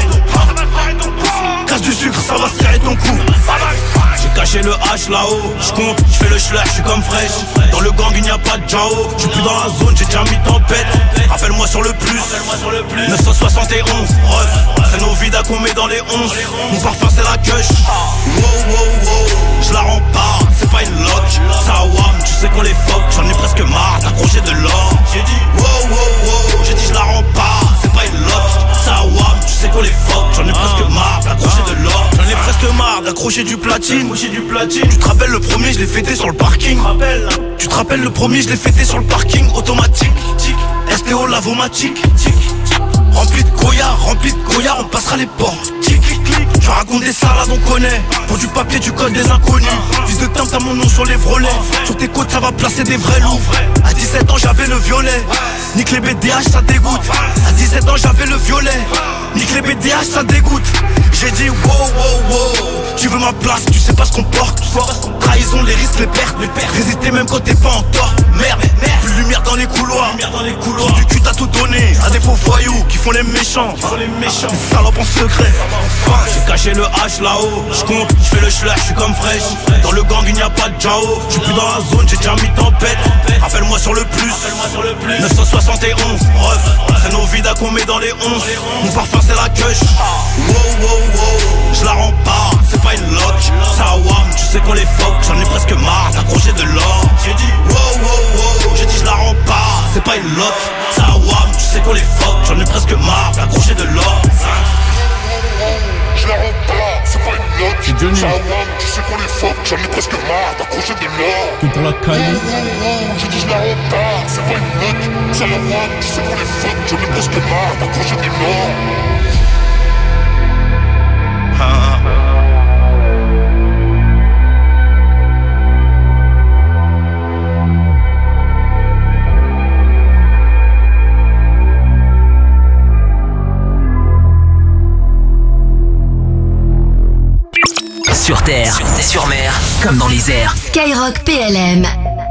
Casse du sucre, ça va serrer ton cou. J'ai caché le H là-haut, j'compte, j'fais le schlag, j'suis comme fraîche. Dans le gang il n'y a pas de Jao, j'suis plus dans la zone, j'ai déjà mis tempête. Rappelle-moi sur le plus, neuf cent soixante et onze, ref. C'est nos vidas qu'on met dans les onze. Mon parfum c'est la gueule. Wow wow wow, j'la rends pas, c'est pas une lock. Ça wam, tu sais qu'on les fuck, j'en ai presque marre d'accrocher de l'or. J'ai dit wow wow wow, j'ai dit j'la rends pas, c'est pas une lock. Ça wam, tu sais qu'on les fuck, j'en ai presque marre d'accrocher de l'or. J'en ai presque marre d'accrocher du platine. Du platine. Tu te rappelles le premier, je l'ai fêté sur le parking. Tu te rappelles le premier, je l'ai fêté sur le parking automatique. S T O lavomatique. Rempli de Goya, rempli de Goya, on passera les portes. Je raconte des salades, on connaît. Pour du papier, du code des inconnus. Fils de timbre, t'as mon nom sur les vrolets. Sur tes côtes, ça va placer des vrais loups. À dix-sept ans, j'avais le violet. Nique les B D H, ça dégoûte. À dix-sept ans, j'avais le violet. Nique les B D H, ça dégoûte. J'ai dit wow, wow, wow. Tu veux ma place, tu sais pas ce qu'on porte. Trahison, les risques, les pertes. Résister même quand t'es pas en tort. Merde, plus de lumière dans les couloirs. Trop du cul, t'as tout donné à des faux voyous qui font les méchants. Des salopes en secret. J'ai caché le H là-haut, j'compte, j'fais le schlag, j'suis comme fraîche. Dans le gang il n'y a pas de Jao, j'suis plus dans la zone, j'ai déjà mis tempête. Rappelle-moi sur le plus, neuf cent soixante et onze, ref. C'est nos vidas qu'on met dans les onze. Mon parfum c'est la gueule. Wow wow wow, j'la rends pas, c'est pas une lock. Ça wam, tu sais qu'on les fuck, j'en ai presque marre d'accrocher de l'or. J'ai dit wow wow wow, j'ai dit j'la rends pas, c'est pas une lock. Ça wam, tu sais qu'on les fuck, j'en ai presque marre d'accrocher de l'or. Je la rends pas, c'est pas une note. C'est Johnny. Ça wam, tu sais qu'on les fuck, j'en ai presque marre d'accrocher de l'or. Tout pour la Cali. J'ai dit je la rends pas, c'est pas une note. Ça wam, tu sais qu'on les fuck, j'en ai presque marre d'accrocher de l'or. Ah. Sur terre, sur mer, comme dans les airs. Skyrock P L M.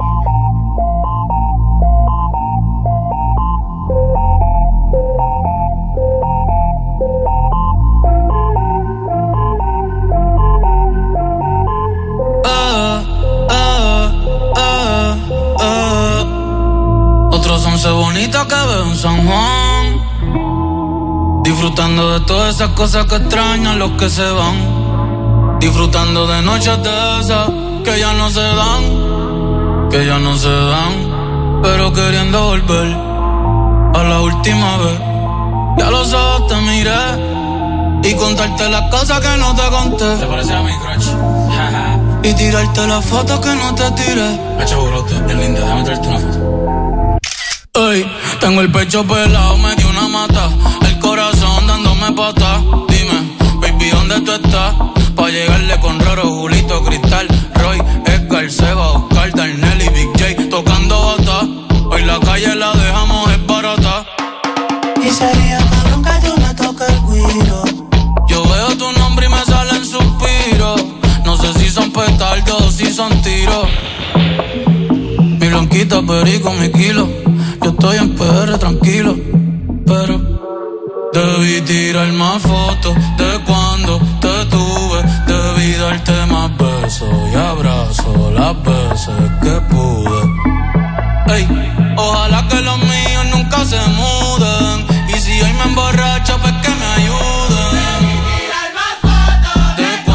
Otros once bonitas que veo en San Juan, disfrutando de todas esas cosas que extrañan los que se van. Disfrutando de noches de esas que ya no se dan, que ya no se dan, pero queriendo volver a la última vez. Ya a los ojos te miré y contarte las cosas que no te conté. ¿Te parece a mi crush? Y tirarte las fotos que no te tiré. Pecho brote, es linda, déjame traerte una foto. Ey, tengo el pecho pelado, me dio una mata, el corazón dándome pata. Dime, baby, ¿dónde tú estás? Pa' llegarle con Roro, Julito, Cristal, Roy, Edgar, Seba, Oscar, Darnell y Big J tocando bata. Hoy la calle la dejamos es barata. Y sería cabrón que yo me toque el guiro. Yo veo tu nombre y me salen suspiros. No sé si son petardos o si son tiros. Mi blanquita, perico, mi kilo. Yo estoy en P R tranquilo, pero debí tirar más fotos de cuando te tuve. Debí darte más besos y abrazos las veces que pude. Ey, ojalá que los míos nunca se muden. Y si hoy me emborracho, pues que me ayuden. Debí tirar más fotos de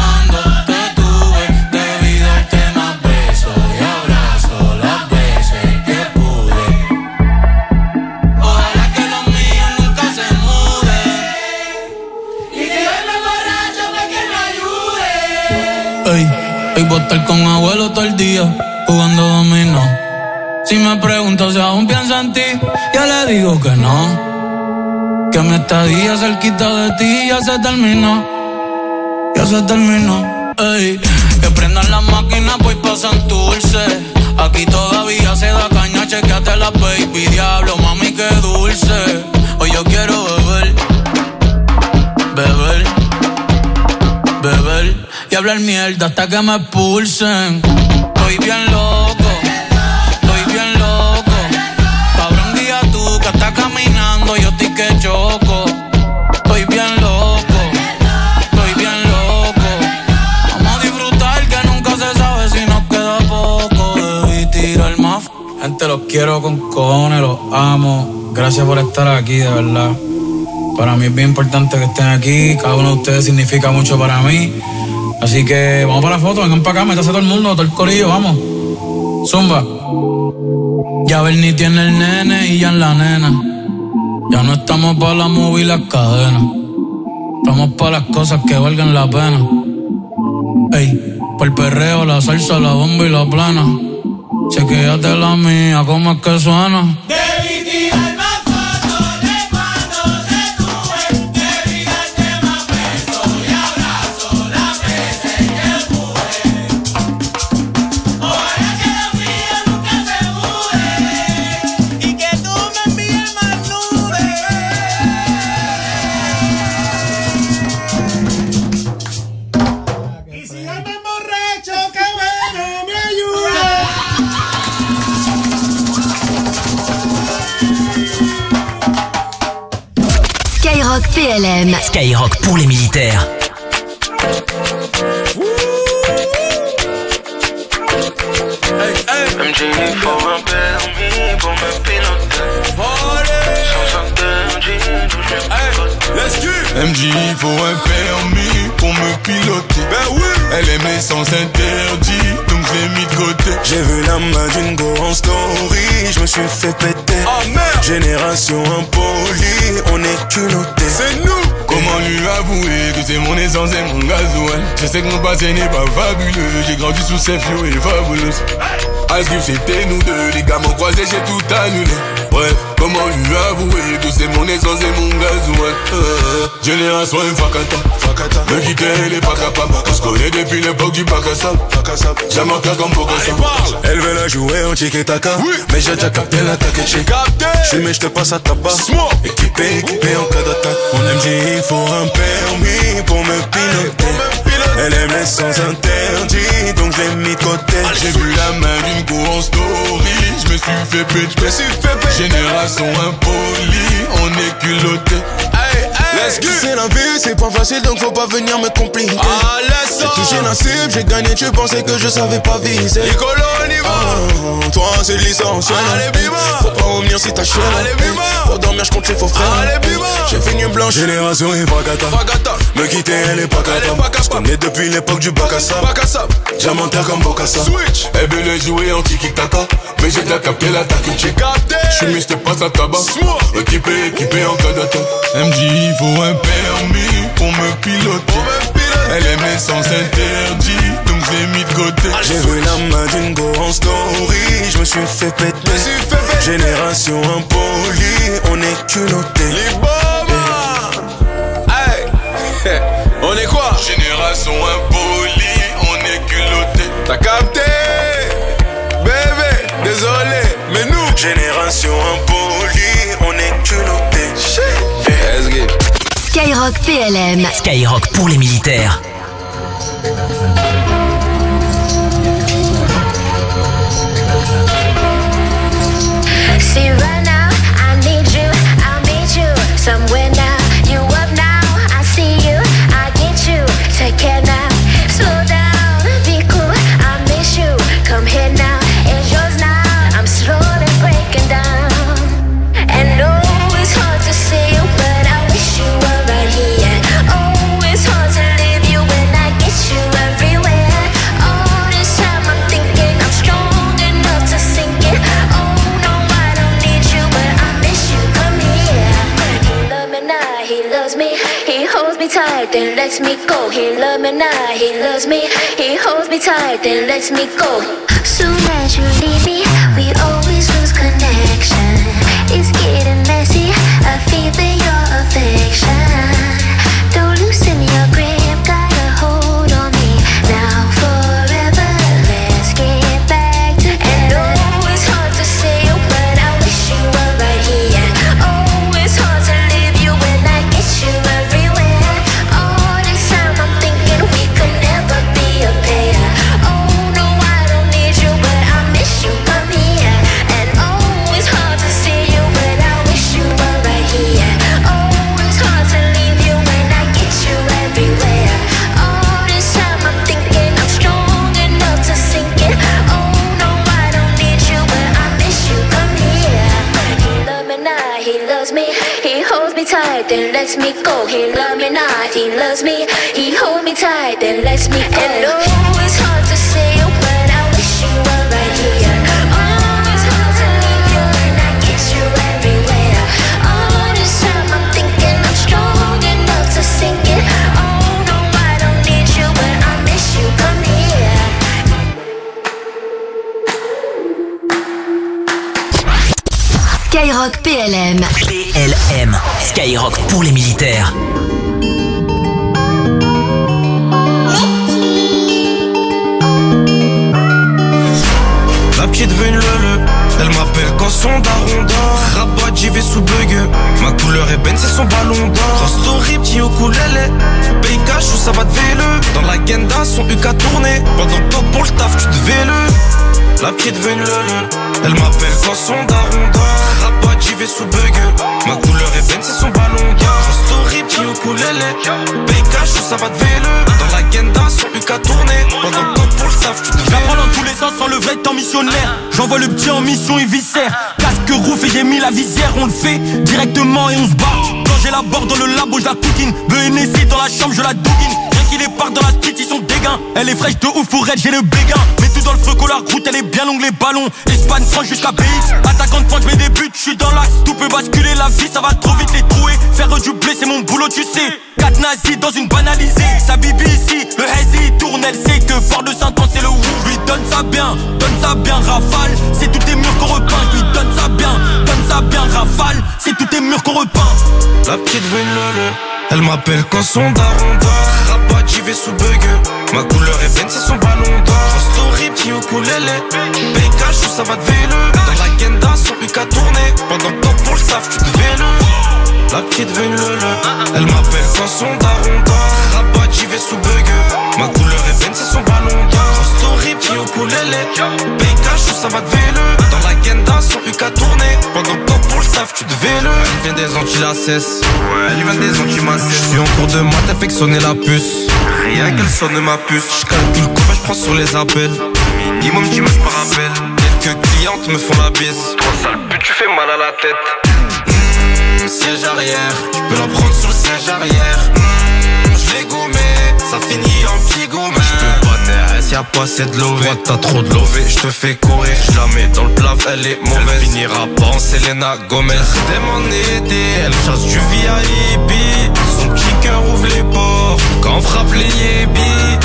Hoy voy a estar con abuelo todo el día, jugando dominó. Si me pregunto si aún pienso en ti, ya le digo que no. Que mi estadía cerquita de ti ya se terminó. Ya se terminó. Ey, que prendan las máquinas, pues pasan dulce. Aquí todavía se da caña, chequeate la baby. Diablo, mami, qué dulce. Hoy yo quiero beber, beber, beber y hablar mierda hasta que me expulsen. Estoy bien loco, estoy bien loco. Cabrón, guía tú que estás caminando, yo estoy que choco. Estoy bien loco, estoy bien loco. Vamos a disfrutar que nunca se sabe si nos queda poco. Debí tirar más. Gente, los quiero con cojones, los amo. Gracias por estar aquí, de verdad. Para mí es bien importante que estén aquí. Cada uno de ustedes significa mucho para mí. Así que vamos para la foto, vengan para acá, métase todo el mundo, todo el corillo, vamos. Zumba. Ya Bernie tiene el nene y ya en la nena. Ya no estamos para la movie y las cadenas. Estamos para las cosas que valgan la pena. Ey, por el perreo, la salsa, la bomba y la plana. Chequéate la mía, ¿cómo es que suena? Debí tirar más fotos de cuando te tuve. Debí darte más besos y abrazos las veces que pude. Ojalá que lo mío nunca se mude y que tú me envíes más nubes. Y si yo me emborracho, que bueno me ayude. Skyrock P L M. Skyrock pour les militaires. M G, il faut un permis pour me piloter. Sans interdit, touche mes M J, il faut un permis pour me piloter. Ben oui. Elle aimait sans interdit, donc je l'ai mis de côté. J'ai vu la main d'une go en story, je me suis fait péter. Oh merde. Génération impolie, on est culotté. C'est nous. Comment lui avouer que c'est mon essence et mon gasoil? Je sais que mon passé n'est pas fabuleux. J'ai grandi sous ces flots et fabuleuse. Ice Cube c'était nous deux, les gars m'ont croisé, j'ai tout annulé. Bref, comment lui avouer que c'est mon essence et mon gasoil? euh, Génération Fakata, me quitter elle est pas capable. On se connaît depuis l'époque du bac à sable. J'aime un cas comme Bokassa. Elle veut la jouer en tiki-taka, oui. Mais j'ai déjà capté l'attaque et j'ai capté. Je mais je te passe à tabac. Équipé, équipé en cas d'attaque. Mon M J, il faut un permis pour me piloter. Elle aime les sans interdit, donc je l'ai mis de côté. J'ai vu la main d'une go en story, je me suis fait péter. Génération impolie, on est culotté. Let's go. C'est la vie, c'est pas facile donc faut pas venir me compliquer. Ah, laisse ça. J'ai touché la cible, j'ai gagné, tu pensais que je savais pas viser. Nicolo, on y va. Oh, toi c'est l'essentiel. Allez, bima. Faut pas revenir si t'as chier. Allez, bima. Pour dormir, je compte les faux frères. Allez, bima. J'ai fait une blanche. Génération et Fakata. Me quitter, elle est pas capable. Je connais depuis l'époque du bac à sable. Diamantaire comme Bokassa. Switch. Elle veut le jouer en tiki-taka, mais j'ai déjà capté l'attaque. J'ai capté. J'suis mis, j'te passe à tabac. Équipé, équipé en cas d'attaque. M J, il faut un permis pour me piloter. Elle aimait sans interdit, donc j'ai mis de côté. J'ai vu la main d'une go en story, je me suis fait péter. Génération impolie, on est culotté. Les bombes. Hey. On est quoi? Génération impolie, on est culotté. T'as capté? Bébé, désolé, mais nous. Génération impolie, on est culotté. Let's get. Skyrock P L M. Skyrock pour les militaires. See right now, I need you, I'll meet you somewhere now. You up now, I see you, I get you. Take care now, slow down, be cool, I miss you. Come here now, it's yours now. I'm slowly breaking down. And no, it's hard to see you, but I wish you were right here. Oh, it's hard to leave you when I get you everywhere. All this time I'm thinking I'm strong enough to sink it. Oh no, I don't need you, but I miss you. Come here. He loves me now, he loves me. He holds me tight and lets me go. go. He love me now, he loves me. He holds me tight, then lets me go. Soon as you leave me, we always lose connection. It's getting messy, I feel for your affection. Don't loosen your grip, got a hold on me. Now forever, let's get back together. Oh, it's hard to say, but I wish you were right here. Oh, it's hard to leave you when I get you everywhere. All this time I'm thinking we could never be a pair. Oh no, I don't need you, but I miss you, come here. And oh, it's hard to see you, but I wish you were right here. Oh, it's hard to leave you when I get you everywhere. All this time I'm thinking I'm strong enough to sink it. Oh no, I don't need you, but I miss you, come here. He love me now, he loves me. He holds me tight, then lets me go. He love me now, he loves me. He holds me tight, then lets me go. And oh, it's hard to say, but I wish you were right here. Oh, it's hard to leave you when I get you everywhere. All this time I'm thinking I'm strong enough to sink it. Oh no, I don't need you, but I miss you, come here. Skyrock P L M. P L M. Skyrock pour les militaires. La petite veut une lele, elle m'appelle quand son daron dort. Rabat, j'y vais sous bug. Ma couleur ébène, c'est son ballon d'or. Cross story, petit ukulélé. Paye cash ou ça va te vélo. Dans la genda, son U K tourné. Pendant que toi pour le taf, tu te vélo. La petite veut une lele, elle m'appelle quand son daron dort. Rabat, j'y vais sous bug. Ma couleur ébène, c'est son ballon d'or. Cross story, petit ukulélé. Paye cash ou ça va te vélo. Dans la genda, son U K tourné. Pendant que toi pour le taf, tu te vélo. J'apprends dans tous les sens sans le vrai temps missionnaire. J'envoie le petit en mission, il viscère. Casque rouf et j'ai mis la visière. On le fait directement et on se barre. Quand j'ai la barre dans le labo, je la coquine. Bleu et Nessie dans la chambre, je la douguine. Rien qu'il les part dans la street, ils sont dégains. Elle est fraîche de ouf, pour elle, j'ai le béguin. Mets tout dans le feu, collar route, elle est bien longue, les ballons. Espagne, France jusqu'à B X. Attaquant de France, je mets des buts, je suis dans l'axe. Tout peut basculer, la vie, ça va trop vite les trouer. Faire du blé, c'est mon boulot, tu sais. Quatre nazis dans une banalisée. Sa bibi ici, le hazy tourne, elle sait que fort de cinq ans, c'est le wou. Je lui donne ça bien, donne ça bien, rafale. C'est tous tes murs qu'on repeint. Je lui donne ça bien, donne ça bien, rafale. C'est tous tes murs qu'on repeint. La petite veut une lele, elle m'appelle quand son daron dort. Rabat, j'y vais sous bug. Ma couleur ébène, c'est son ballon d'or. Story, petit ukulélé. Paye cash ou ça va te vélo. Dans la genda, son U K tourné. Pendant que toi pour le taf, tu te vélo. La petite veut une lele, elle m'appelle quand son daron dort. Rabat, j'y vais sous bug. Ma couleur ébène, c'est son ballon d'or. Story, petit ukulélé. Paye cash ou ça va te vélo. Dans la genda, son U K tourné. Pendant que toi pour le taf, tu te vélo. Elle vient des Antilles, la cesse. Ouais, elle vient des Antilles, ma cesse. J'suis en cours de maths, elle fait que sonner la puce. Rien qu'elle sonne ma puce. J'calcule combien j'prends sur les appels. Minimum dix meufs par appel. Quelques clientes me font la bise. Trois sales putes, tu fais mal à la tête. Mmh, siège arrière, tu peux la prendre sur le siège arrière. Mmh, je l'ai gommé, ça finit en petit gommé. J'peux pas taire, y'a pas assez de lové. Toi t'as trop de lové, j'te fais courir. J'la mets dans le plaf, elle est mauvaise. Elle finira pas en Selena Gomez. Elle m'en été, elle chasse du V I P. Son petit cœur ouvre les portes quand on frappe les yébis.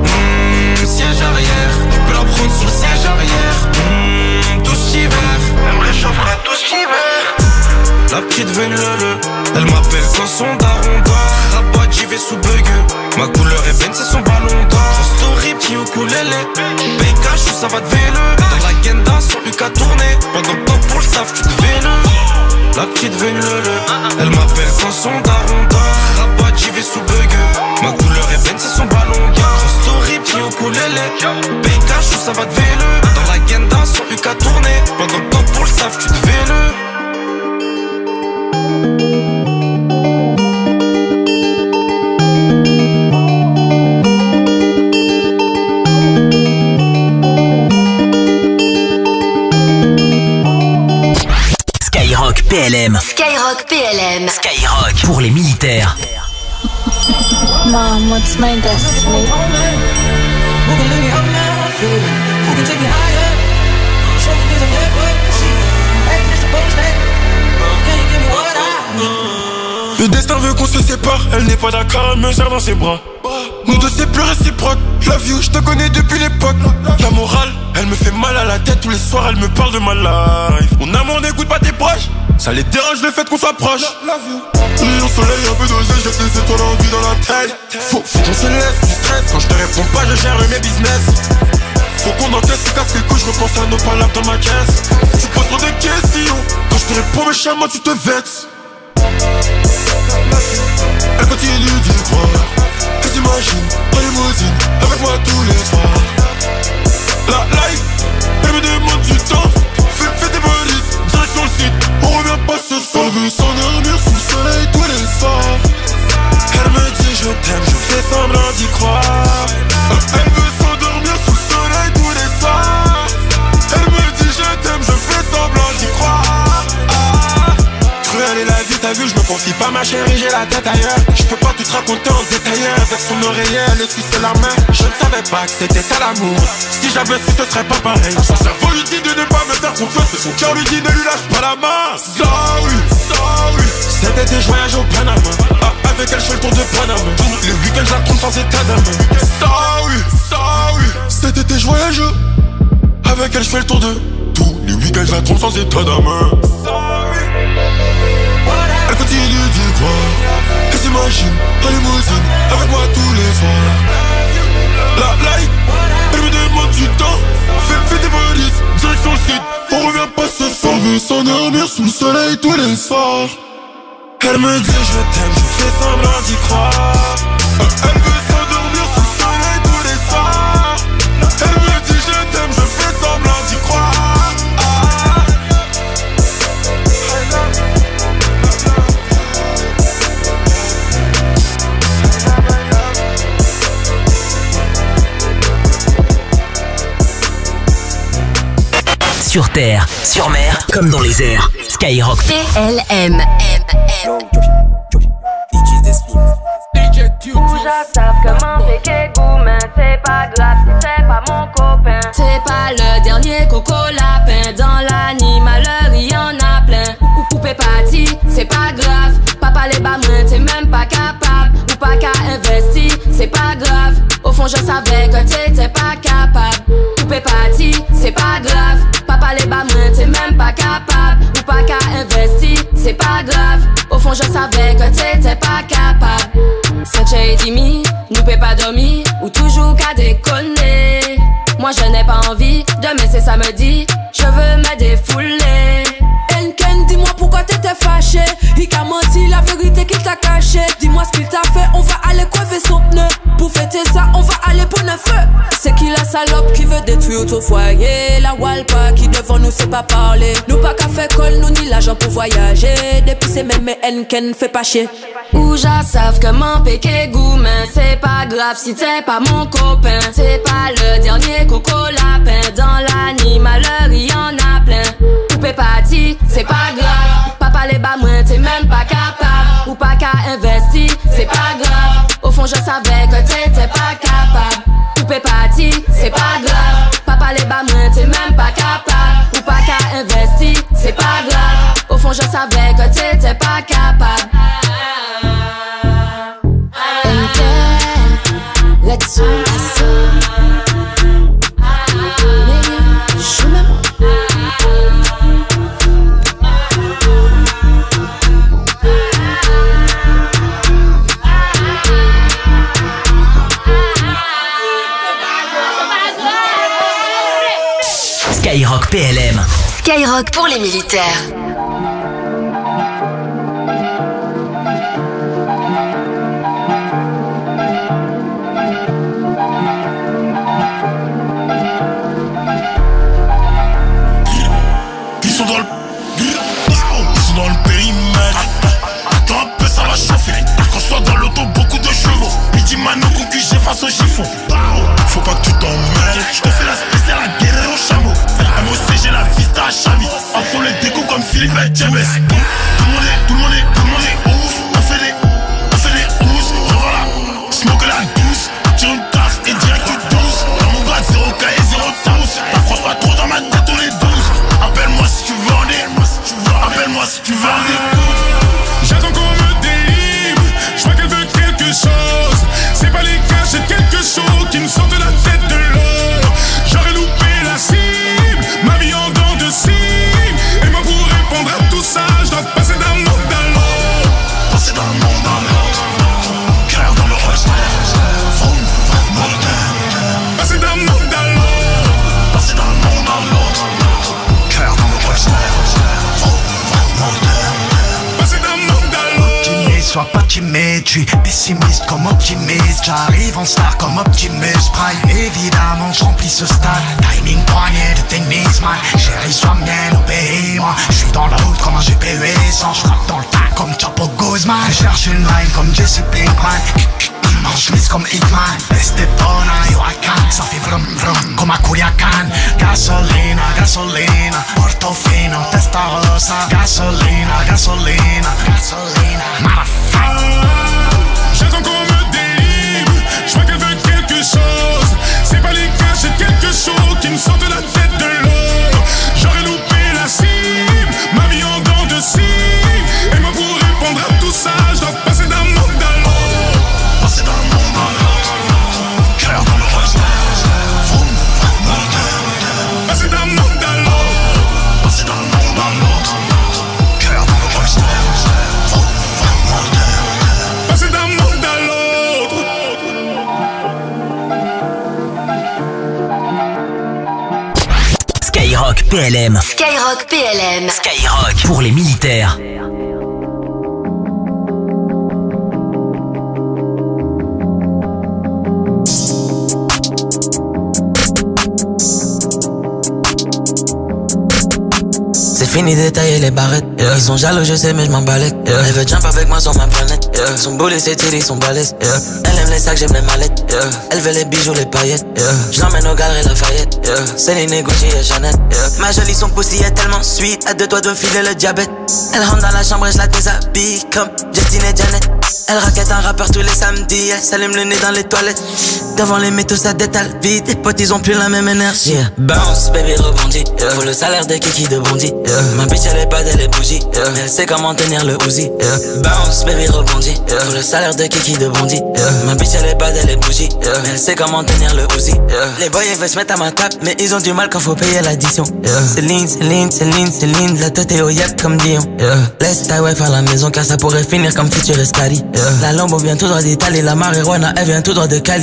Mmh, siège arrière, tu peux la prendre sur le siège arrière. Mmh, tout cet hiver, elle me réchauffera tout cet hiver. La petite veut une lele, elle m'appelle quand son daron dort. Rabat, j'y vais sous bug. Ma couleur ébène, c'est son ballon d'or. Story, petit ukulélé. Paye cash ou ça va te vélo. Dans la genda, son U K tourné. Pendant que toi pour le taf, tu te vélo. La petite veut une lele, elle m'appelle quand son daron dort. Rabat, j'y vais sous bug. Ma couleur ébène, c'est son ballon d'or. Story, petit ukulélé. Paye cash ou ça va te vélo. Dans la genda, son U K tourné. Pendant que toi pour le taf, tu te vélo. Skyrock P L M. Skyrock P L M. Skyrock pour les militaires. Mom, what's my destiny? Le destin veut qu'on se sépare, elle n'est pas d'accord, elle me serre dans ses bras. Nous deux c'est plus réciproque. Love you, je te connais depuis l'époque. La morale, elle me fait mal à la tête. Tous les soirs elle me parle de ma life. Mon amour n'écoute pas tes proches. Ça les dérange le fait qu'on soit proche. Le soleil un peu dosé, j'ai des étoiles en vie dans la tête. Faut, faut qu'on se laisse du stress. Quand je te réponds pas, je gère mes business. Faut qu'on encaisse, c'est casse les couilles, je repense à nos palabres dans ma caisse. Tu poses trop de questions. Quand je te réponds méchamment, tu te vexes. Elle continue d'y croire. Elle s'imagine en limousine avec moi tous les soirs. La life, elle me demande du temps. Fais, fais tes valises, direction le site. On revient pas ce soir. Elle veut s'endormir sous le soleil tous les soirs. Elle me dit je t'aime, je fais semblant d'y croire. Elle veut s'endormir sous le soleil tous les soirs. Elle me dit je t'aime, je fais semblant d'y croire. Ah. Cruelle est la vie, t'as vu, je me confie pas ma chérie, j'ai la tête ailleurs. Je peux pas tout te raconter en détail. Avec son oreiller, elle essuie la main. Je ne savais pas que c'était ça l'amour. Si j'avais su, ce serait pas pareil. Son cerveau lui dit de ne pas me faire confiance, mais son cœur lui dit ne lui lâche pas la main. Sorry, sorry. Cet été je voyage au Panama. Ah, avec elle je fais le tour de Panama. Le week-end je la trompe sans état d'âme. Sorry, sorry. Cet été je voyage. Avec elle je fais le tour de. Tous les week-ends je la trompe sans état d'âme. Sorry. Elle continue d'y croire. Elle s'imagine en limousine avec moi tous les soirs. La life, elle me demande du temps. Fais, fais tes valises, direction le site. On revient pas ce soir. Elle veut s'endormir sous le soleil tous les soirs. Elle me dit je t'aime, je fais semblant d'y croire. Elle veut s'endormir sous le soleil tous les soirs. Elle me dit je t'aime, je fais semblant d'y croire. Ah. Sur terre, sur mer, comme dans les airs. Skyrock. P L M. Savent comment péquer goût, mais c'est pas grave si c'est pas mon copain. C'est pas le dernier coco lapin. Dans l'animaleur, il y en a plein. Ou poupée party, c'est pas grave. Papa les bas moins, t'es même pas capable. Ou pas qu'à investir, c'est pas grave. Au fond, je savais que t'étais pas capable. Poupée party, c'est pas grave. Papa les bas moins, t'es même pas capable. Ou pas qu'à investir, c'est pas grave. Au fond, je savais que t'étais pas capable. Cette demi, nous peut pas dormir ou toujours qu'à déconner. Moi je n'ai pas envie, demain c'est samedi, je veux me défouler. Enken, dis-moi pourquoi t'étais fâché. Il t'a menti la vérité qu'il t'a caché. Dis-moi ce qu'il t'a fait, on va aller coiffer son pneu. Pour fêter ça, on va aller pour un feu. C'est qui la salope qui veut détruire ton foyer? La Walpa qui devant nous sait pas parler. Nous pas qu'à faire colle, nous ni l'argent pour voyager. Depuis c'est même mais Enken fait pas chier. Ou j'en savent comment péquer goût, mais c'est pas grave si t'es pas mon copain. C'est pas le dernier coco lapin. Dans l'animaleur, il y en a plein. Poupée party, c'est pas grave. Papa les bas moins, t'es même pas capable. Ou pas qu'à investir, c'est pas grave. Au fond, je savais que t'étais pas capable. Poupée party, c'est pas grave. Papa les bas moins, t'es même pas capable. Ou pas qu'à investir, c'est pas grave. Au fond, je savais que t'étais pas capable. Let's go. Skyrock P L M. Skyrock pour les militaires. Ils sont dans le... Ils sont dans le périmètre. Attends un peu, ça va chauffer. Quand je sois dans l'auto, beaucoup de chevaux. Midi Mano, concu, j'ai face au chiffon. Faut pas que tu t'emmêles. Je te fais la spéciale à guérir au chameau. M O C, j'ai la vista à Chavi. En fond les décos comme Philippe Djebes. Tout le monde est, tout le monde est, tout le monde est ouf. On fait des, on fait des housses. Revends la, smoke la douce. Tire une tasse et direct du douze. Dans mon grade, zéro K et zéro douze. T'approches pas trop dans ma tête, on est douze. Appelle-moi si tu veux en des, appelle-moi si tu veux en des. J'attends qu'on me délivre. J'vois qu'elle veut quelque chose. C'est pas les gars, j'ai sois pas timide, je suis pessimiste comme optimiste. J'arrive en star comme Optimus Prime. Évidemment, je remplis ce stade. Timing poignet de tennis, man. Chérie, sois mienne, obéis-moi. Je suis dans la route comme un G P U sans. Je frappe dans le tas comme Chapo Guzman. Je cherche une line comme Jesse Pinkman. En chemise comme Hitman. Estepona, Huracan. Ça fait vrum vrum comme à Culiacan. Gasolina, gasolina. Portofino, Testarossa. Gasolina, gasolina, gasolina. Motherfucker. J'attends qu'on me délivre. Je vois qu'elle veut quelque chose. C'est pas les gars, j'ai quelque chose qui me sort de la tête de l'eau. J'aurais loupé la cible. Ma vie en dents de scie. Et moi pour répondre à tout ça, je dois passer d'un monde à l'autre. Passer d'un monde à l'autre. Cœur dans le poste. Passer d'un monde à l'autre. Passer d'un monde à l'autre. Cœur dans le poste. Passer d'un monde à l'autre. Skyrock P L M. Skyrock P L M. Skyrock pour les militaires. C'est fini d'étailler les barrettes, yeah. Ils sont jaloux, je sais, mais je m'en balèque, yeah. Elle veut jump avec moi sur ma planète, yeah. Son boulet, c'est tiré, son balèze, yeah. Elle aime les sacs, j'aime les mallettes, yeah. Elle veut les bijoux, les paillettes, yeah. Je l'emmène au galeries Lafayette, yeah. Céline et Gucci et Chanel, yeah. Ma jolie, son pussy est tellement sweet, à deux doigts de filer le diabète. Elle rentre dans la chambre et je la déshabille comme Justine et Janet. Elle raquette un rappeur tous les samedis, elle s'allume le nez dans les toilettes. Devant les métaux, ça détale vite, les potes, ils ont plus la même énergie, yeah. Bounce, baby, rebondit, yeah. Faut le salaire de Kiki de Bondy, yeah. Ma bitch, elle est pas elle est bougie, yeah. Mais elle sait comment tenir le Uzi, yeah. Bounce, baby, rebondit, yeah. Faut le salaire de Kiki de Bondy, yeah. Ma bitch, elle est pas elle est bougie, yeah. Mais elle sait comment tenir le Uzi, yeah. Les boys, ils veulent se mettre à ma table, mais ils ont du mal quand faut payer l'addition, yeah. Céline, Céline, Céline, Céline, la tête est au yep comme Dion, yeah. Laisse ta wife à la maison car ça pourrait finir comme Future Escali, yeah. La lambo vient tout droit d'Italie, la marijuana, elle vient tout droit de Cali.